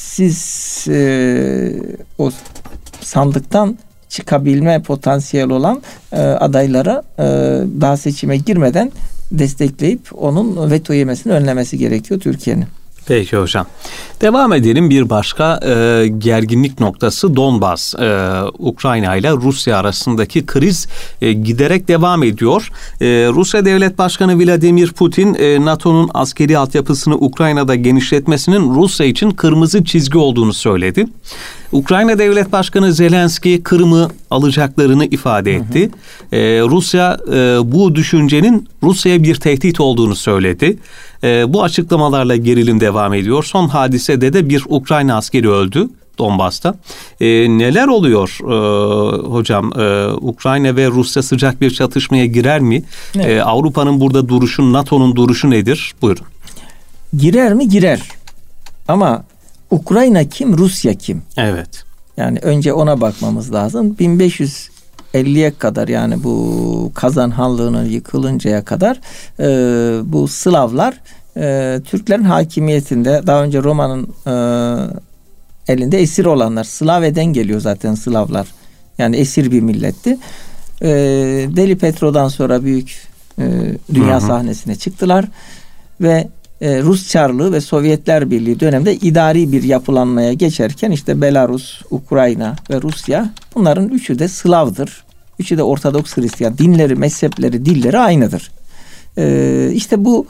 siz e, o sandıktan çıkabilme potansiyel olan e, adaylara e, daha seçime girmeden destekleyip onun veto yemesini önlemesi gerekiyor Türkiye'nin. Peki hocam. Devam edelim. Bir başka e, gerginlik noktası Donbas. E, Ukrayna ile Rusya arasındaki kriz e, giderek devam ediyor. E, Rusya Devlet Başkanı Vladimir Putin e, NATO'nun askeri altyapısını Ukrayna'da genişletmesinin Rusya için kırmızı çizgi olduğunu söyledi. Ukrayna Devlet Başkanı Zelenski Kırım'ı alacaklarını ifade etti. Hı hı. Ee, Rusya e, bu düşüncenin Rusya'ya bir tehdit olduğunu söyledi. E, bu açıklamalarla gerilim devam ediyor. Son hadisede de bir Ukrayna askeri öldü Donbas'ta. E, neler oluyor e, hocam? E, Ukrayna ve Rusya sıcak bir çatışmaya girer mi? Evet. E, Avrupa'nın burada duruşu, NATO'nun duruşu nedir? Buyurun. Girer mi? Girer. Ama Ukrayna kim, Rusya kim? Evet. Yani önce ona bakmamız lazım. bin beş yüz elliye kadar, yani bu Kazan Hanlığı'nın yıkılıncaya kadar e, bu Slavlar e, Türklerin hakimiyetinde, daha önce Roma'nın e, elinde esir olanlar. Slave'den geliyor zaten Slavlar. Yani esir bir milletti. E, Deli Petro'dan sonra büyük e, dünya hı hı. sahnesine çıktılar ve Rus Çarlığı ve Sovyetler Birliği döneminde idari bir yapılanmaya geçerken işte Belarus, Ukrayna ve Rusya, bunların üçü de Slav'dır. Üçü de Ortodoks Hristiyan. Dinleri, mezhepleri, dilleri aynıdır. Ee, işte bu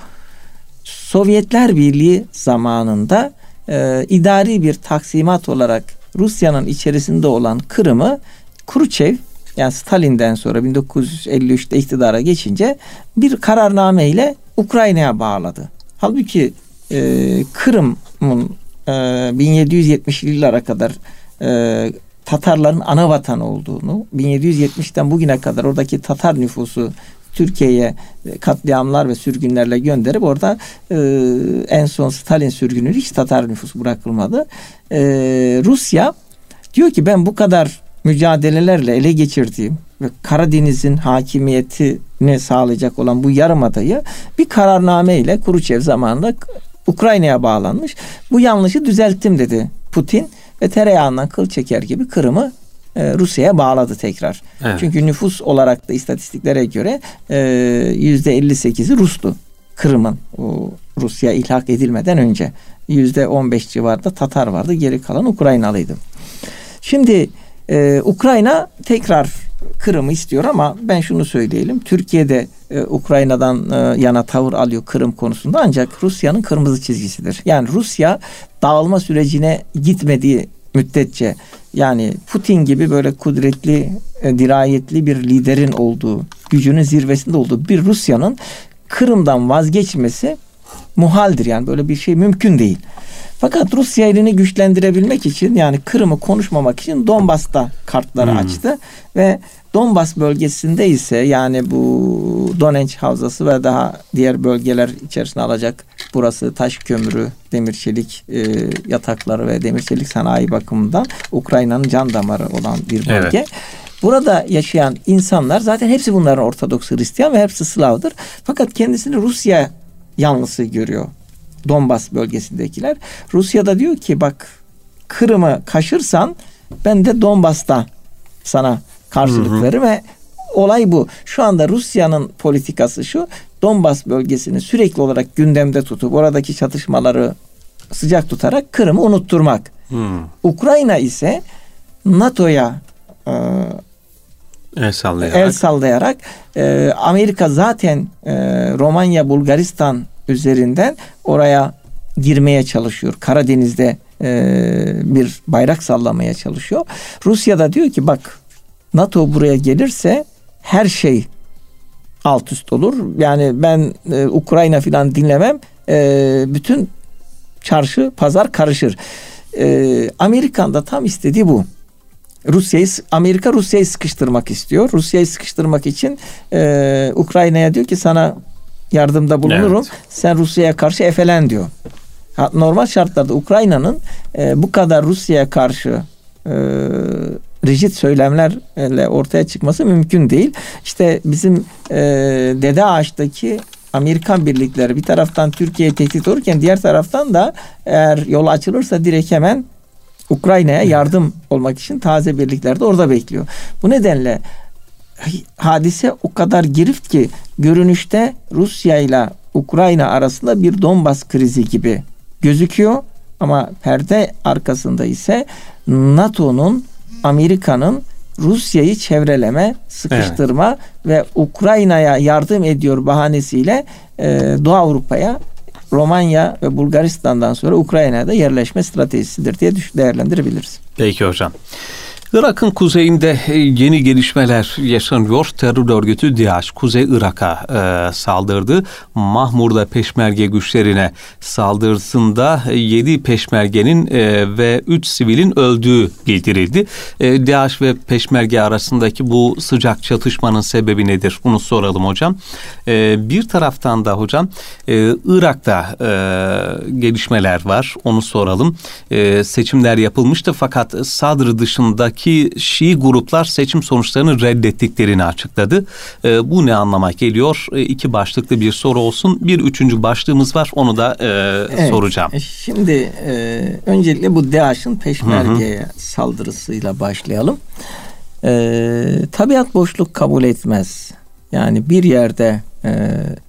Sovyetler Birliği zamanında e, idari bir taksimat olarak Rusya'nın içerisinde olan Kırım'ı Khrushchev, yani Stalin'den sonra bin dokuz yüz elli üçte iktidara geçince bir kararname ile Ukrayna'ya bağladı. Halbuki e, Kırım'ın e, bin yedi yüz yetmişli yıllara kadar e, Tatarların ana vatanı olduğunu, bin yedi yüz yetmişten bugüne kadar oradaki Tatar nüfusu Türkiye'ye katliamlar ve sürgünlerle gönderip orada e, en son Stalin sürgünü hiç Tatar nüfusu bırakılmadı. E, Rusya diyor ki ben bu kadar mücadelelerle ele geçirdiğim ve Karadeniz'in hakimiyetini sağlayacak olan bu yarımadayı bir kararname ile Khrushchev zamanında Ukrayna'ya bağlanmış. Bu yanlışı düzelttim dedi Putin ve tereyağından kıl çeker gibi Kırım'ı e, Rusya'ya bağladı tekrar. Evet. Çünkü nüfus olarak da istatistiklere göre e, yüzde elli sekizi Rus'tu Kırım'ın, o Rusya ilhak edilmeden önce. yüzde on beş civarında Tatar vardı, geri kalan Ukraynalıydı. Şimdi Ee, Ukrayna tekrar Kırım'ı istiyor ama ben şunu söyleyelim. Türkiye'de e, Ukrayna'dan e, yana tavır alıyor Kırım konusunda, ancak Rusya'nın kırmızı çizgisidir. Yani Rusya dağılma sürecine gitmediği müddetçe, yani Putin gibi böyle kudretli, e, dirayetli bir liderin olduğu, gücünün zirvesinde olduğu bir Rusya'nın Kırım'dan vazgeçmesi muhaldir, yani böyle bir şey mümkün değil. Fakat Rusya elini güçlendirebilmek için, yani Kırım'ı konuşmamak için Donbas'ta kartları hmm. açtı ve Donbas bölgesinde ise, yani bu Donetsk havzası ve daha diğer bölgeler içerisine alacak, burası taş kömürü, demir çelik e, yatakları ve demir çelik sanayi bakımından Ukrayna'nın can damarı olan bir bölge. Evet. Burada yaşayan insanlar zaten hepsi bunların Ortodoks Hristiyan ve hepsi Slav'dır. Fakat kendisini Rusya yanlısı görüyor Donbas bölgesindekiler. Rusya da diyor ki bak, Kırım'ı kaşırsan ben de Donbas'ta sana karşılık hı hı. veririm ve olay bu. Şu anda Rusya'nın politikası şu: Donbas bölgesini sürekli olarak gündemde tutup oradaki çatışmaları sıcak tutarak Kırım'ı unutturmak. Hı. Ukrayna ise NATO'ya e, el sallayarak, el sallayarak e, Amerika zaten e, Romanya, Bulgaristan üzerinden oraya girmeye çalışıyor. Karadeniz'de e, bir bayrak sallamaya çalışıyor. Rusya da diyor ki bak, NATO buraya gelirse her şey alt üst olur. Yani ben e, Ukrayna filan dinlemem. E, bütün çarşı pazar karışır. E, Amerikan da tam istediği bu. Rusya'yı, Amerika Rusya'yı sıkıştırmak istiyor. Rusya'yı sıkıştırmak için e, Ukrayna'ya diyor ki sana yardımda bulunurum. Evet. Sen Rusya'ya karşı efelen diyor. Normal şartlarda Ukrayna'nın e, bu kadar Rusya'ya karşı e, rigid söylemlerle ortaya çıkması mümkün değil. İşte bizim e, Dede Ağaç'taki Amerikan birlikleri bir taraftan Türkiye'ye tehdit olurken diğer taraftan da eğer yol açılırsa direkt hemen Ukrayna'ya yardım olmak için taze birlikler de orada bekliyor. Bu nedenle hadise o kadar girift ki görünüşte Rusya ile Ukrayna arasında bir Donbas krizi gibi gözüküyor ama perde arkasında ise NATO'nun, Amerika'nın Rusya'yı çevreleme, sıkıştırma evet. ve Ukrayna'ya yardım ediyor bahanesiyle e, Doğu Avrupa'ya, Romanya ve Bulgaristan'dan sonra Ukrayna'da yerleşme stratejisidir diye değerlendirebiliriz. Peki hocam. Irak'ın kuzeyinde yeni gelişmeler yaşanıyor. Terör örgütü DAEŞ Kuzey Irak'a e, saldırdı. Mahmur'da peşmerge güçlerine saldırısında yedi peşmergenin e, ve üç sivilin öldüğü bildirildi. E, DAEŞ ve peşmerge arasındaki bu sıcak çatışmanın sebebi nedir? Bunu soralım hocam. E, bir taraftan da hocam e, Irak'ta e, gelişmeler var. Onu soralım. E, seçimler yapılmıştı fakat Sadr dışındaki ki Şii gruplar seçim sonuçlarını reddettiklerini açıkladı. E, bu ne anlama geliyor? E, iki başlıklı bir soru olsun. Bir üçüncü başlığımız var. Onu da e, evet, soracağım. Şimdi e, öncelikle bu DAEŞ'in peşmergeye hı hı. saldırısıyla başlayalım. E, tabiat boşluk kabul etmez. Yani bir yerde e,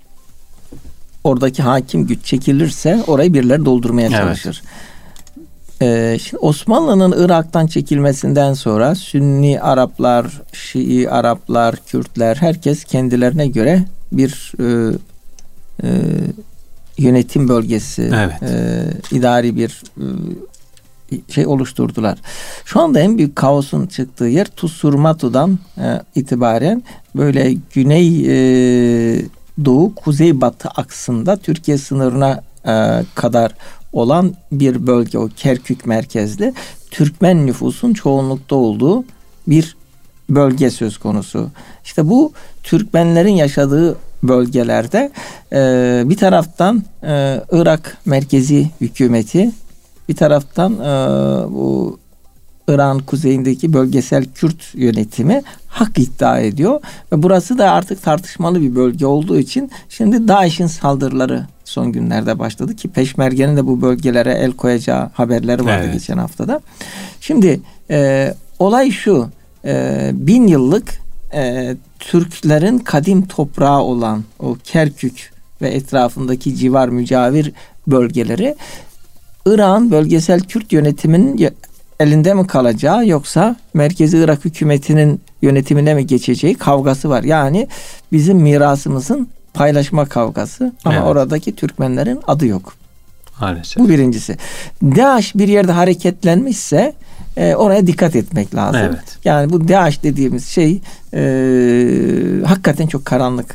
oradaki hakim güç çekilirse orayı birileri doldurmaya çalışır. Evet. Ee, şimdi Osmanlı'nın Irak'tan çekilmesinden sonra Sünni Araplar, Şii Araplar, Kürtler, herkes kendilerine göre bir e, e, yönetim bölgesi, evet. e, idari bir e, şey oluşturdular. Şu anda en büyük kaosun çıktığı yer Tusurmatu'dan e, itibaren böyle güney e, doğu kuzey batı aksında Türkiye sınırına e, kadar olan bir bölge, o Kerkük merkezli Türkmen nüfusun çoğunlukta olduğu bir bölge söz konusu. İşte bu Türkmenlerin yaşadığı bölgelerde e, bir taraftan e, Irak merkezi hükümeti, bir taraftan e, bu İran kuzeyindeki bölgesel Kürt yönetimi hak iddia ediyor ve burası da artık tartışmalı bir bölge olduğu için şimdi DAEŞ'in saldırıları son günlerde başladı ki Peşmerge'nin de bu bölgelere el koyacağı haberleri vardı evet. geçen haftada. Şimdi e, olay şu, e, bin yıllık e, Türklerin kadim toprağı olan o Kerkük ve etrafındaki civar mücavir bölgeleri İran bölgesel Kürt yönetiminin elinde mi kalacağı yoksa Merkezi Irak hükümetinin yönetimine mi geçeceği kavgası var. Yani bizim mirasımızın paylaşma kavgası ama evet. oradaki Türkmenlerin adı yok. Maalesef. Bu birincisi. DAEŞ bir yerde hareketlenmişse e, oraya dikkat etmek lazım. Evet. Yani bu DAEŞ dediğimiz şey e, hakikaten çok karanlık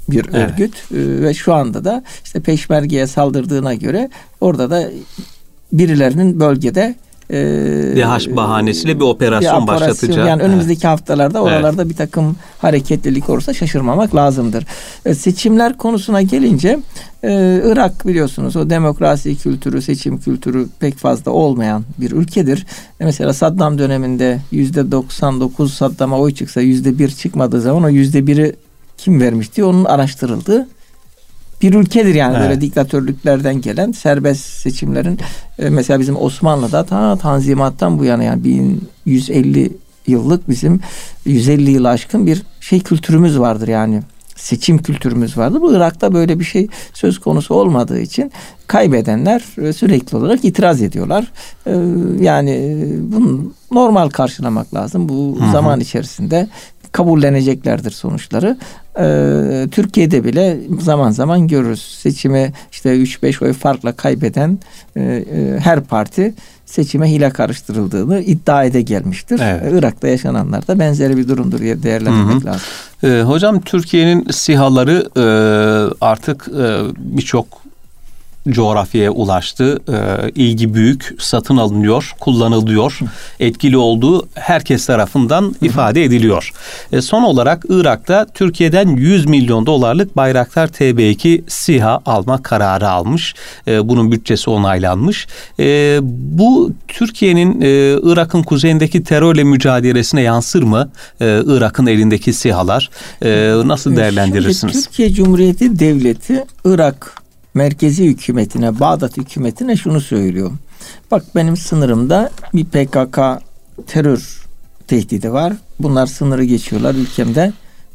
bir evet. örgüt e, ve şu anda da işte Peşmerge'ye saldırdığına göre orada da birilerinin bölgede e, DAEŞ bahanesiyle bir operasyon, bir operasyon başlatacak. Yani önümüzdeki evet. haftalarda oralarda evet. bir takım hareketlilik olursa şaşırmamak lazımdır. E, seçimler konusuna gelince e, Irak biliyorsunuz o demokrasi kültürü, seçim kültürü pek fazla olmayan bir ülkedir. E, mesela Saddam döneminde yüzde doksan dokuz Saddam'a oy çıksa yüzde bir çıkmadığı zaman o yüzde biri kim vermişti? Onun araştırıldığı bir ülkedir yani evet. böyle diktatörlüklerden gelen serbest seçimlerin e, mesela bizim Osmanlı'da ta Tanzimat'tan bu yana yani bin yüz elli yıllık bizim yüz elli yıl aşkın bir şey kültürümüz vardır yani seçim kültürümüz vardır. Bu Irak'ta böyle bir şey söz konusu olmadığı için kaybedenler sürekli olarak itiraz ediyorlar. E, yani bunu normal karşılamak lazım. Bu Hı-hı. zaman içerisinde kabulleneceklerdir sonuçları. Ee, Türkiye'de bile zaman zaman görürüz. Seçime işte üç beş oy farkla kaybeden e, e, her parti seçime hile karıştırıldığını iddia ede gelmiştir. Evet. Irak'ta yaşananlar da benzeri bir durumdur diye değerlendirmek Hı-hı. lazım. Ee, hocam Türkiye'nin SİHA'ları e, artık e, birçok coğrafyaya ulaştı. Ee, ilgi büyük, satın alınıyor, kullanılıyor. Hı. Etkili olduğu herkes tarafından Hı. ifade ediliyor. E, son olarak Irak'ta Türkiye'den yüz milyon dolarlık Bayraktar T B iki SİHA alma kararı almış. E, bunun bütçesi onaylanmış. E, bu Türkiye'nin e, Irak'ın kuzeyindeki terörle mücadelesine yansır mı? E, Irak'ın elindeki SİHA'lar e, nasıl değerlendirirsiniz? Şimdi Türkiye Cumhuriyeti Devleti Irak merkezi hükümetine, Bağdat hükümetine şunu söylüyor. Bak benim sınırımda bir P K K terör tehdidi var. Bunlar sınırı geçiyorlar ülkemde.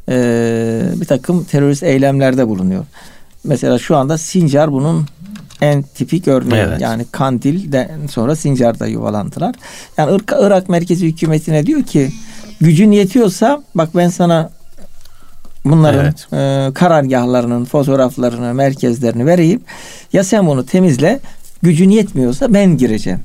Ee, bir takım terörist eylemlerde bulunuyor. Mesela şu anda Sincar bunun en tipik örneği. Evet. Yani Kandil'den sonra Sincar'da yuvalandılar. Yani Irak, Irak merkezi hükümetine diyor ki gücün yetiyorsa bak ben sana bunların evet. e, karargahlarının fotoğraflarını, merkezlerini vereyim. Ya sen bunu temizle, gücün yetmiyorsa ben gireceğim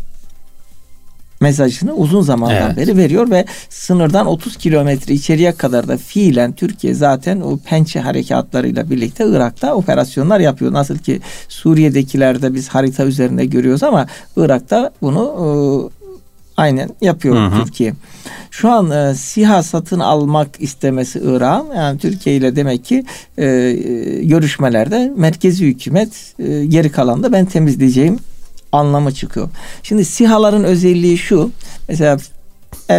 mesajını uzun zamandan evet. beri veriyor ve sınırdan otuz kilometre içeriye kadar da fiilen Türkiye zaten o pençe harekatlarıyla birlikte Irak'ta operasyonlar yapıyor. Nasıl ki Suriye'dekilerde biz harita üzerinde görüyoruz ama Irak'ta bunu e, aynen yapıyor hı hı. Türkiye. Şu an e, SİHA satın almak istemesi Irak'ın yani Türkiye ile demek ki e, görüşmelerde merkezi hükümet e, geri kalan da ben temizleyeceğim anlamı çıkıyor. Şimdi SİHA'ların özelliği şu. Mesela F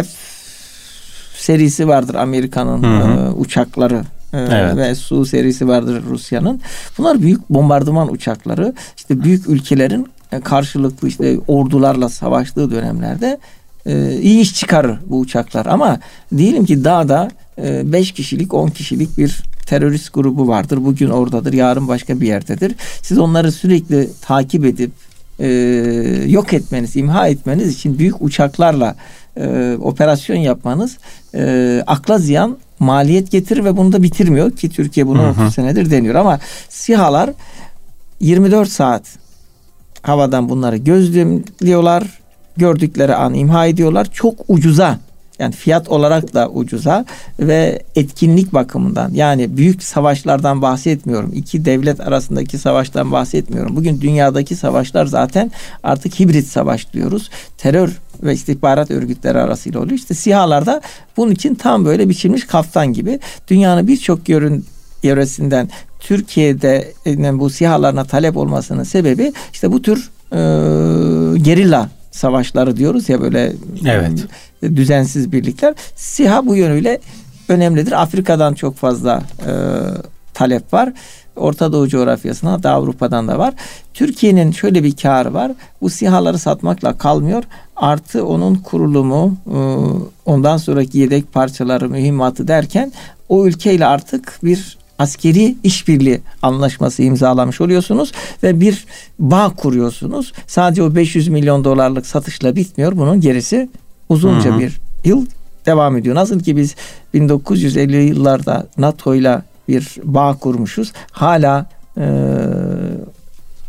serisi vardır Amerika'nın e, uçakları. Evet. Ve Su serisi vardır Rusya'nın. Bunlar büyük bombardıman uçakları. İşte büyük ülkelerin karşılıklı işte ordularla savaştığı dönemlerde e, iyi iş çıkarır bu uçaklar. Ama diyelim ki dağda e, beş kişilik on kişilik bir terörist grubu vardır. Bugün oradadır, yarın başka bir yerdedir. Siz onları sürekli takip edip e, yok etmeniz, imha etmeniz için büyük uçaklarla e, operasyon yapmanız e, akla ziyan maliyet getirir ve bunu da bitirmiyor ki Türkiye bunu otuz senedir deniyor. Ama SİHA'lar yirmi dört saat havadan bunları gözlemliyorlar. Gördükleri an imha ediyorlar. Çok ucuza yani fiyat olarak da ucuza ve etkinlik bakımından yani büyük savaşlardan bahsetmiyorum. İki devlet arasındaki savaştan bahsetmiyorum. Bugün dünyadaki savaşlar zaten artık hibrit savaş diyoruz. Terör ve istihbarat örgütleri arasıyla oluyor. İşte SİHA'larda bunun için tam böyle biçilmiş kaftan gibi. Dünyanın birçok yörün yöresinden Türkiye'de bu SİHA'larına talep olmasının sebebi işte bu tür e, gerilla savaşları diyoruz ya böyle evet. e, düzensiz birlikler. SİHA bu yönüyle önemlidir. Afrika'dan çok fazla e, talep var. Orta Doğu coğrafyasına hatta Avrupa'dan da var. Türkiye'nin şöyle bir kârı var. Bu SİHA'ları satmakla kalmıyor. Artı onun kurulumu, e, ondan sonraki yedek parçaları, mühimmatı derken o ülkeyle artık bir askeri işbirliği anlaşması imzalamış oluyorsunuz ve bir bağ kuruyorsunuz. Sadece o beş yüz milyon dolarlık satışla bitmiyor. Bunun gerisi uzunca hı hı. bir yıl devam ediyor. Nasıl ki biz bin dokuz yüz elli yıllarda NATO'yla bir bağ kurmuşuz. Hala e,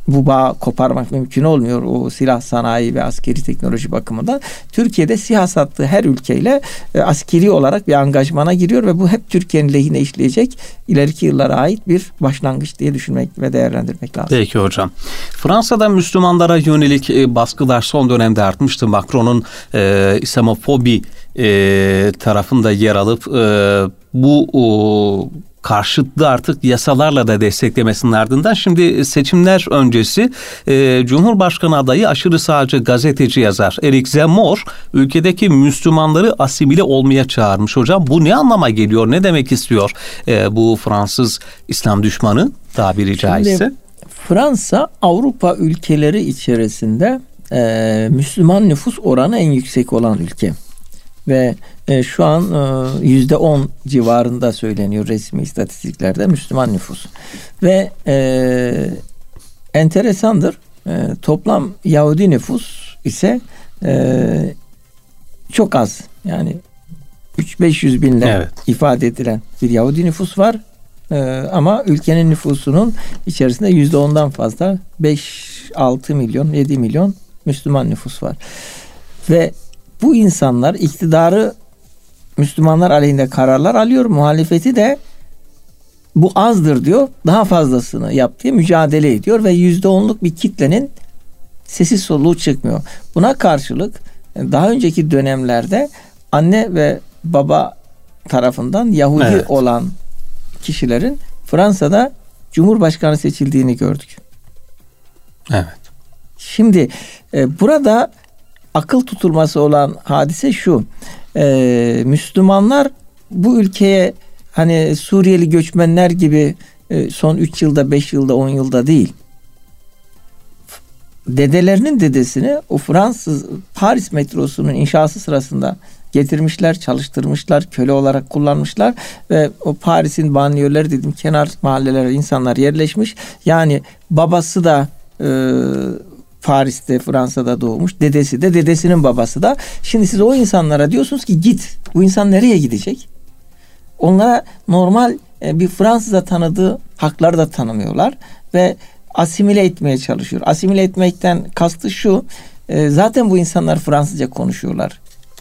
bu bağı koparmak mümkün olmuyor o silah sanayi ve askeri teknoloji bakımından. Türkiye'de SİHA sattığı her ülkeyle e, askeri olarak bir angajmana giriyor ve bu hep Türkiye'nin lehine işleyecek ileriki yıllara ait bir başlangıç diye düşünmek ve değerlendirmek lazım. Peki hocam. Fransa'da Müslümanlara yönelik e, baskılar son dönemde artmıştı. Macron'un e, İslamofobi e, tarafında yer alıp e, bu o, karşıtlığı artık yasalarla da desteklemesinin ardından şimdi seçimler öncesi e, Cumhurbaşkanı adayı aşırı sağcı gazeteci yazar Eric Zemmour ülkedeki Müslümanları asimile olmaya çağırmış hocam. Bu ne anlama geliyor? Ne demek istiyor e, bu Fransız İslam düşmanı tabiri caizse? Şimdi Fransa Avrupa ülkeleri içerisinde e, Müslüman nüfus oranı en yüksek olan ülke. Ve e, şu an e, yüzde on civarında söyleniyor resmi istatistiklerde Müslüman nüfus. Ve e, enteresandır. E, toplam Yahudi nüfus ise e, çok az. Yani üç beş yüz binle evet. ifade edilen bir Yahudi nüfus var. E, ama ülkenin nüfusunun içerisinde yüzde ondan fazla beş altı milyon yedi milyon Müslüman nüfus var. Ve bu insanlar iktidarı Müslümanlar aleyhinde kararlar alıyor. Muhalefeti de bu azdır diyor. Daha fazlasını yap diye mücadele ediyor ve yüzde onluk bir kitlenin sesi soluğu çıkmıyor. Buna karşılık daha önceki dönemlerde anne ve baba tarafından Yahudi evet. olan kişilerin Fransa'da Cumhurbaşkanı seçildiğini gördük. Evet. Şimdi e, burada akıl tutulması olan hadise şu. Ee, Müslümanlar bu ülkeye hani Suriyeli göçmenler gibi e, son üç yılda, beş yılda, on yılda değil. Dedelerinin dedesini o Fransız Paris metrosunun inşası sırasında getirmişler, çalıştırmışlar, köle olarak kullanmışlar ve o Paris'in banliyöleri dedim kenar mahallelere insanlar yerleşmiş. Yani babası da e, Paris'te, Fransa'da doğmuş. Dedesi de, dedesinin babası da. Şimdi siz o insanlara diyorsunuz ki git. Bu insan nereye gidecek? Onlara normal bir Fransız'a tanıdığı hakları da tanımıyorlar. Ve asimile etmeye çalışıyor. Asimile etmekten kastı şu. Zaten bu insanlar Fransızca konuşuyorlar.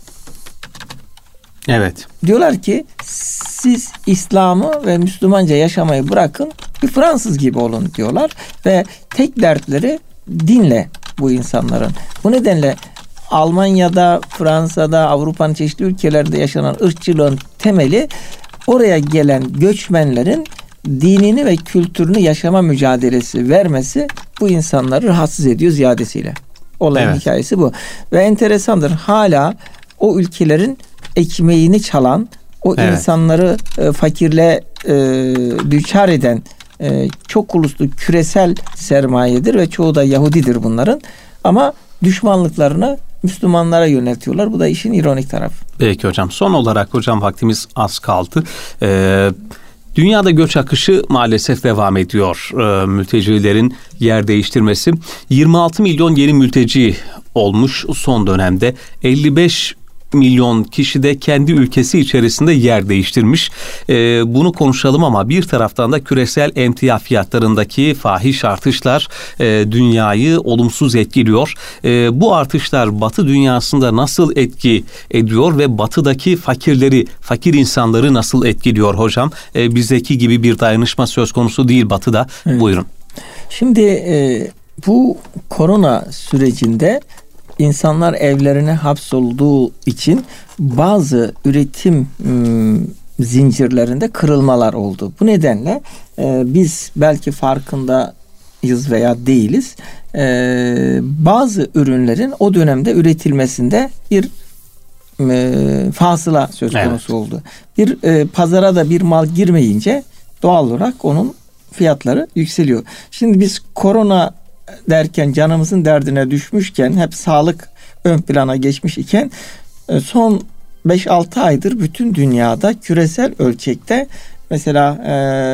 Evet. Diyorlar ki siz İslam'ı ve Müslümanca yaşamayı bırakın. Bir Fransız gibi olun diyorlar. Ve tek dertleri dinle bu insanların. Bu nedenle Almanya'da, Fransa'da, Avrupa'nın çeşitli ülkelerinde yaşanan ırkçılığın temeli oraya gelen göçmenlerin dinini ve kültürünü yaşama mücadelesi vermesi bu insanları rahatsız ediyor ziyadesiyle. Olayın evet. hikayesi bu. Ve enteresandır. Hala o ülkelerin ekmeğini çalan, o evet. insanları e, fakirle e, düçar eden e, çok uluslu küresel sermayedir ve çoğu da Yahudidir bunların. Ama düşmanlıklarını Müslümanlara yöneltiyorlar. Bu da işin ironik tarafı. Peki hocam. Son olarak hocam vaktimiz az kaldı. Ee, dünyada göç akışı maalesef devam ediyor. Ee, mültecilerin yer değiştirmesi. yirmi altı milyon yeni mülteci olmuş son dönemde. elli beş milyon kişi de kendi ülkesi içerisinde yer değiştirmiş. Ee, bunu konuşalım ama bir taraftan da küresel emtia fiyatlarındaki fahiş artışlar e, dünyayı olumsuz etkiliyor. E, bu artışlar Batı dünyasında nasıl etki ediyor ve Batı'daki fakirleri, fakir insanları nasıl etkiliyor hocam? E, bizdeki gibi bir dayanışma söz konusu değil Batı'da. Evet. Buyurun. Şimdi e, bu korona sürecinde İnsanlar evlerine hapsolduğu için bazı üretim ıı, zincirlerinde kırılmalar oldu. Bu nedenle e, biz belki farkındayız veya değiliz. E, bazı ürünlerin o dönemde üretilmesinde bir e, fasıla söz konusu evet. oldu. Bir e, pazara da bir mal girmeyince doğal olarak onun fiyatları yükseliyor. Şimdi biz korona derken canımızın derdine düşmüşken hep sağlık ön plana geçmiş iken son beş altı aydır bütün dünyada küresel ölçekte mesela e,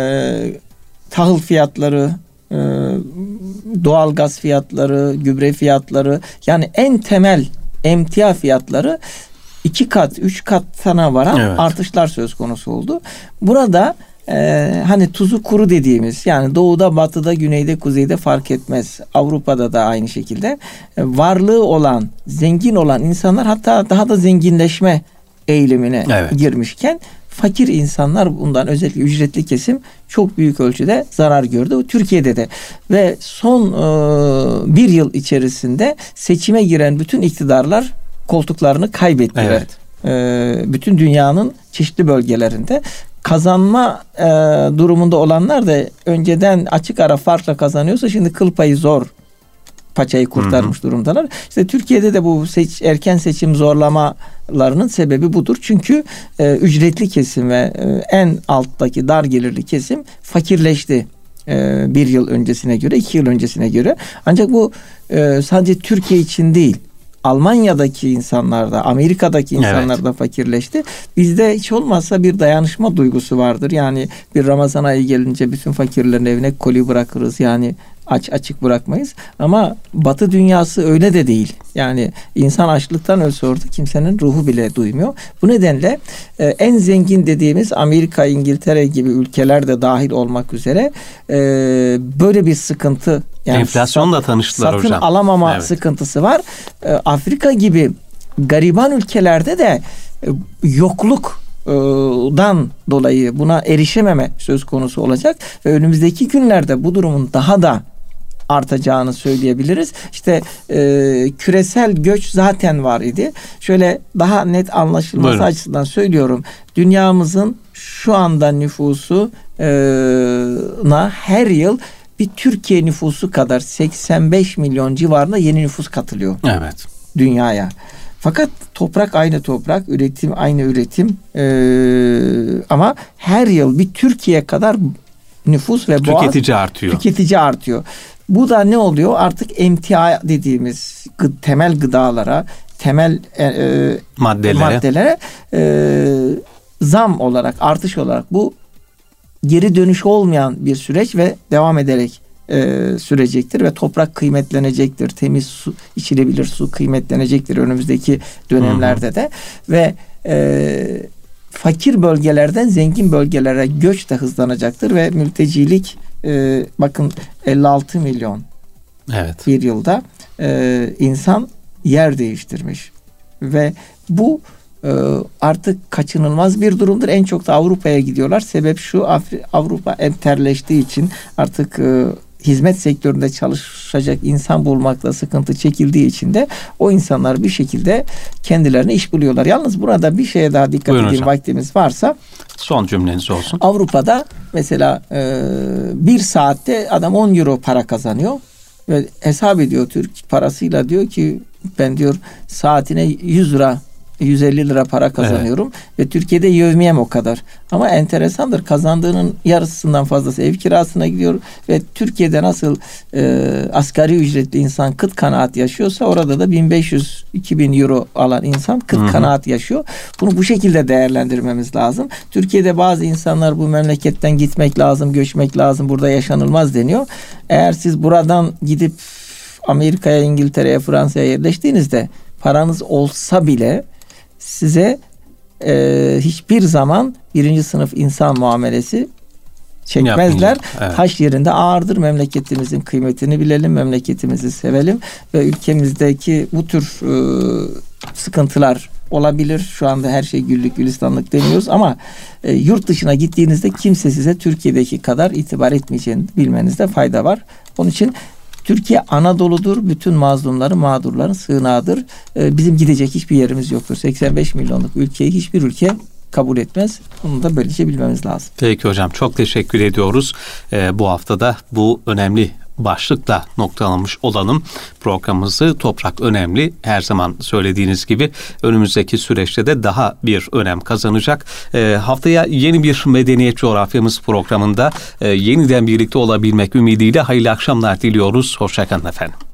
tahıl fiyatları, e, doğalgaz fiyatları, gübre fiyatları yani en temel emtia fiyatları iki kat, üç katına varan evet. artışlar söz konusu oldu. Burada e, hani tuzu kuru dediğimiz, yani doğuda, batıda, güneyde, kuzeyde fark etmez. Avrupa'da da aynı şekilde e, varlığı olan, zengin olan insanlar hatta daha da zenginleşme eylemine evet. girmişken fakir insanlar, bundan özellikle ücretli kesim çok büyük ölçüde zarar gördü. Türkiye'de de ve son e, bir yıl içerisinde seçime giren bütün iktidarlar koltuklarını kaybettiler. Evet. E, bütün dünyanın çeşitli bölgelerinde kazanma e, durumunda olanlar da önceden açık ara farkla kazanıyorsa şimdi kıl payı zor paçayı kurtarmış hı hı. durumdalar. İşte Türkiye'de de bu seç, erken seçim zorlamalarının sebebi budur. Çünkü e, ücretli kesim ve e, en alttaki dar gelirli kesim fakirleşti. E, bir yıl öncesine göre, iki yıl öncesine göre. Ancak bu e, sadece Türkiye için değil. Almanya'daki insanlar da, Amerika'daki insanlar evet. da fakirleşti. Bizde hiç olmazsa bir dayanışma duygusu vardır. Yani bir Ramazan ayı gelince bütün fakirlerin evine koli bırakırız. Yani aç açık bırakmayız. Ama Batı dünyası öyle de değil. Yani insan açlıktan ölse orada kimsenin ruhu bile duymuyor. Bu nedenle e, en zengin dediğimiz Amerika, İngiltere gibi ülkeler de dahil olmak üzere e, böyle bir sıkıntı. Yani enflasyonla tanıştılar satın hocam. Satın alamama evet. sıkıntısı var. E, Afrika gibi gariban ülkelerde de e, yokluk dan dolayı buna erişememe söz konusu olacak ve önümüzdeki günlerde bu durumun daha da artacağını söyleyebiliriz. İşte e, küresel göç zaten var idi. Şöyle daha net anlaşılması Buyurun. açısından söylüyorum. Dünyamızın şu anda nüfusu e, na her yıl bir Türkiye nüfusu kadar seksen beş milyon civarında yeni nüfus katılıyor. Evet. Dünyaya. Fakat toprak aynı toprak, üretim aynı üretim ee, ama her yıl bir Türkiye kadar nüfus ve boğaz tüketici artıyor. Tüketici artıyor. Bu da ne oluyor? Artık emtia dediğimiz gı, temel gıdalara, temel e, e, maddelere, maddelere e, zam olarak, artış olarak bu geri dönüş olmayan bir süreç ve devam ederek E, sürecektir ve toprak kıymetlenecektir. Temiz su, içilebilir su kıymetlenecektir önümüzdeki dönemlerde Hı-hı. de ve e, fakir bölgelerden zengin bölgelere göç de hızlanacaktır ve mültecilik e, bakın elli altı milyon evet. bir yılda e, insan yer değiştirmiş ve bu artık kaçınılmaz bir durumdur. En çok da Avrupa'ya gidiyorlar. Sebep şu, Avrupa enterleştiği için artık e, hizmet sektöründe çalışacak insan bulmakta sıkıntı çekildiği için de o insanlar bir şekilde kendilerine iş buluyorlar. Yalnız burada bir şeye daha dikkat Buyurun edeyim hocam. Vaktimiz varsa. Son cümleniz olsun. Avrupa'da mesela e, bir saatte adam on euro para kazanıyor ve hesap ediyor Türk parasıyla, diyor ki ben diyor saatine yüz lira yüz elli lira para kazanıyorum evet. ve Türkiye'de yevmiyem o kadar. Ama enteresandır, kazandığının yarısından fazlası ev kirasına gidiyor ve Türkiye'de nasıl e, asgari ücretli insan kıt kanaat yaşıyorsa orada da bin beş yüz iki bin euro alan insan kıt Hı-hı. kanaat yaşıyor. Bunu bu şekilde değerlendirmemiz lazım. Türkiye'de bazı insanlar bu memleketten gitmek lazım, göçmek lazım, burada yaşanılmaz deniyor. Eğer siz buradan gidip Amerika'ya, İngiltere'ye, Fransa'ya yerleştiğinizde paranız olsa bile size e, hiçbir zaman birinci sınıf insan muamelesi çekmezler. Evet. Taş yerinde ağırdır. Memleketimizin kıymetini bilelim, memleketimizi sevelim ve ülkemizdeki bu tür e, sıkıntılar olabilir. Şu anda her şey güllük gülistanlık deniyoruz ama e, yurt dışına gittiğinizde kimse size Türkiye'deki kadar itibar etmeyeceğini bilmenizde fayda var. Onun için Türkiye Anadolu'dur. Bütün mazlumların, mağdurların sığınağıdır. Ee, bizim gidecek hiçbir yerimiz yoktur. seksen beş milyonluk ülkeyi hiçbir ülke kabul etmez. Bunu da böylece bilmemiz lazım. Peki hocam, çok teşekkür ediyoruz. Ee, bu haftada bu önemli başlıkla noktalamış olalım programımızı. Toprak önemli. Her zaman söylediğiniz gibi önümüzdeki süreçte de daha bir önem kazanacak. E, haftaya yeni bir Medeniyet Coğrafyamız programında e, yeniden birlikte olabilmek ümidiyle hayırlı akşamlar diliyoruz. Hoşça kalın efendim.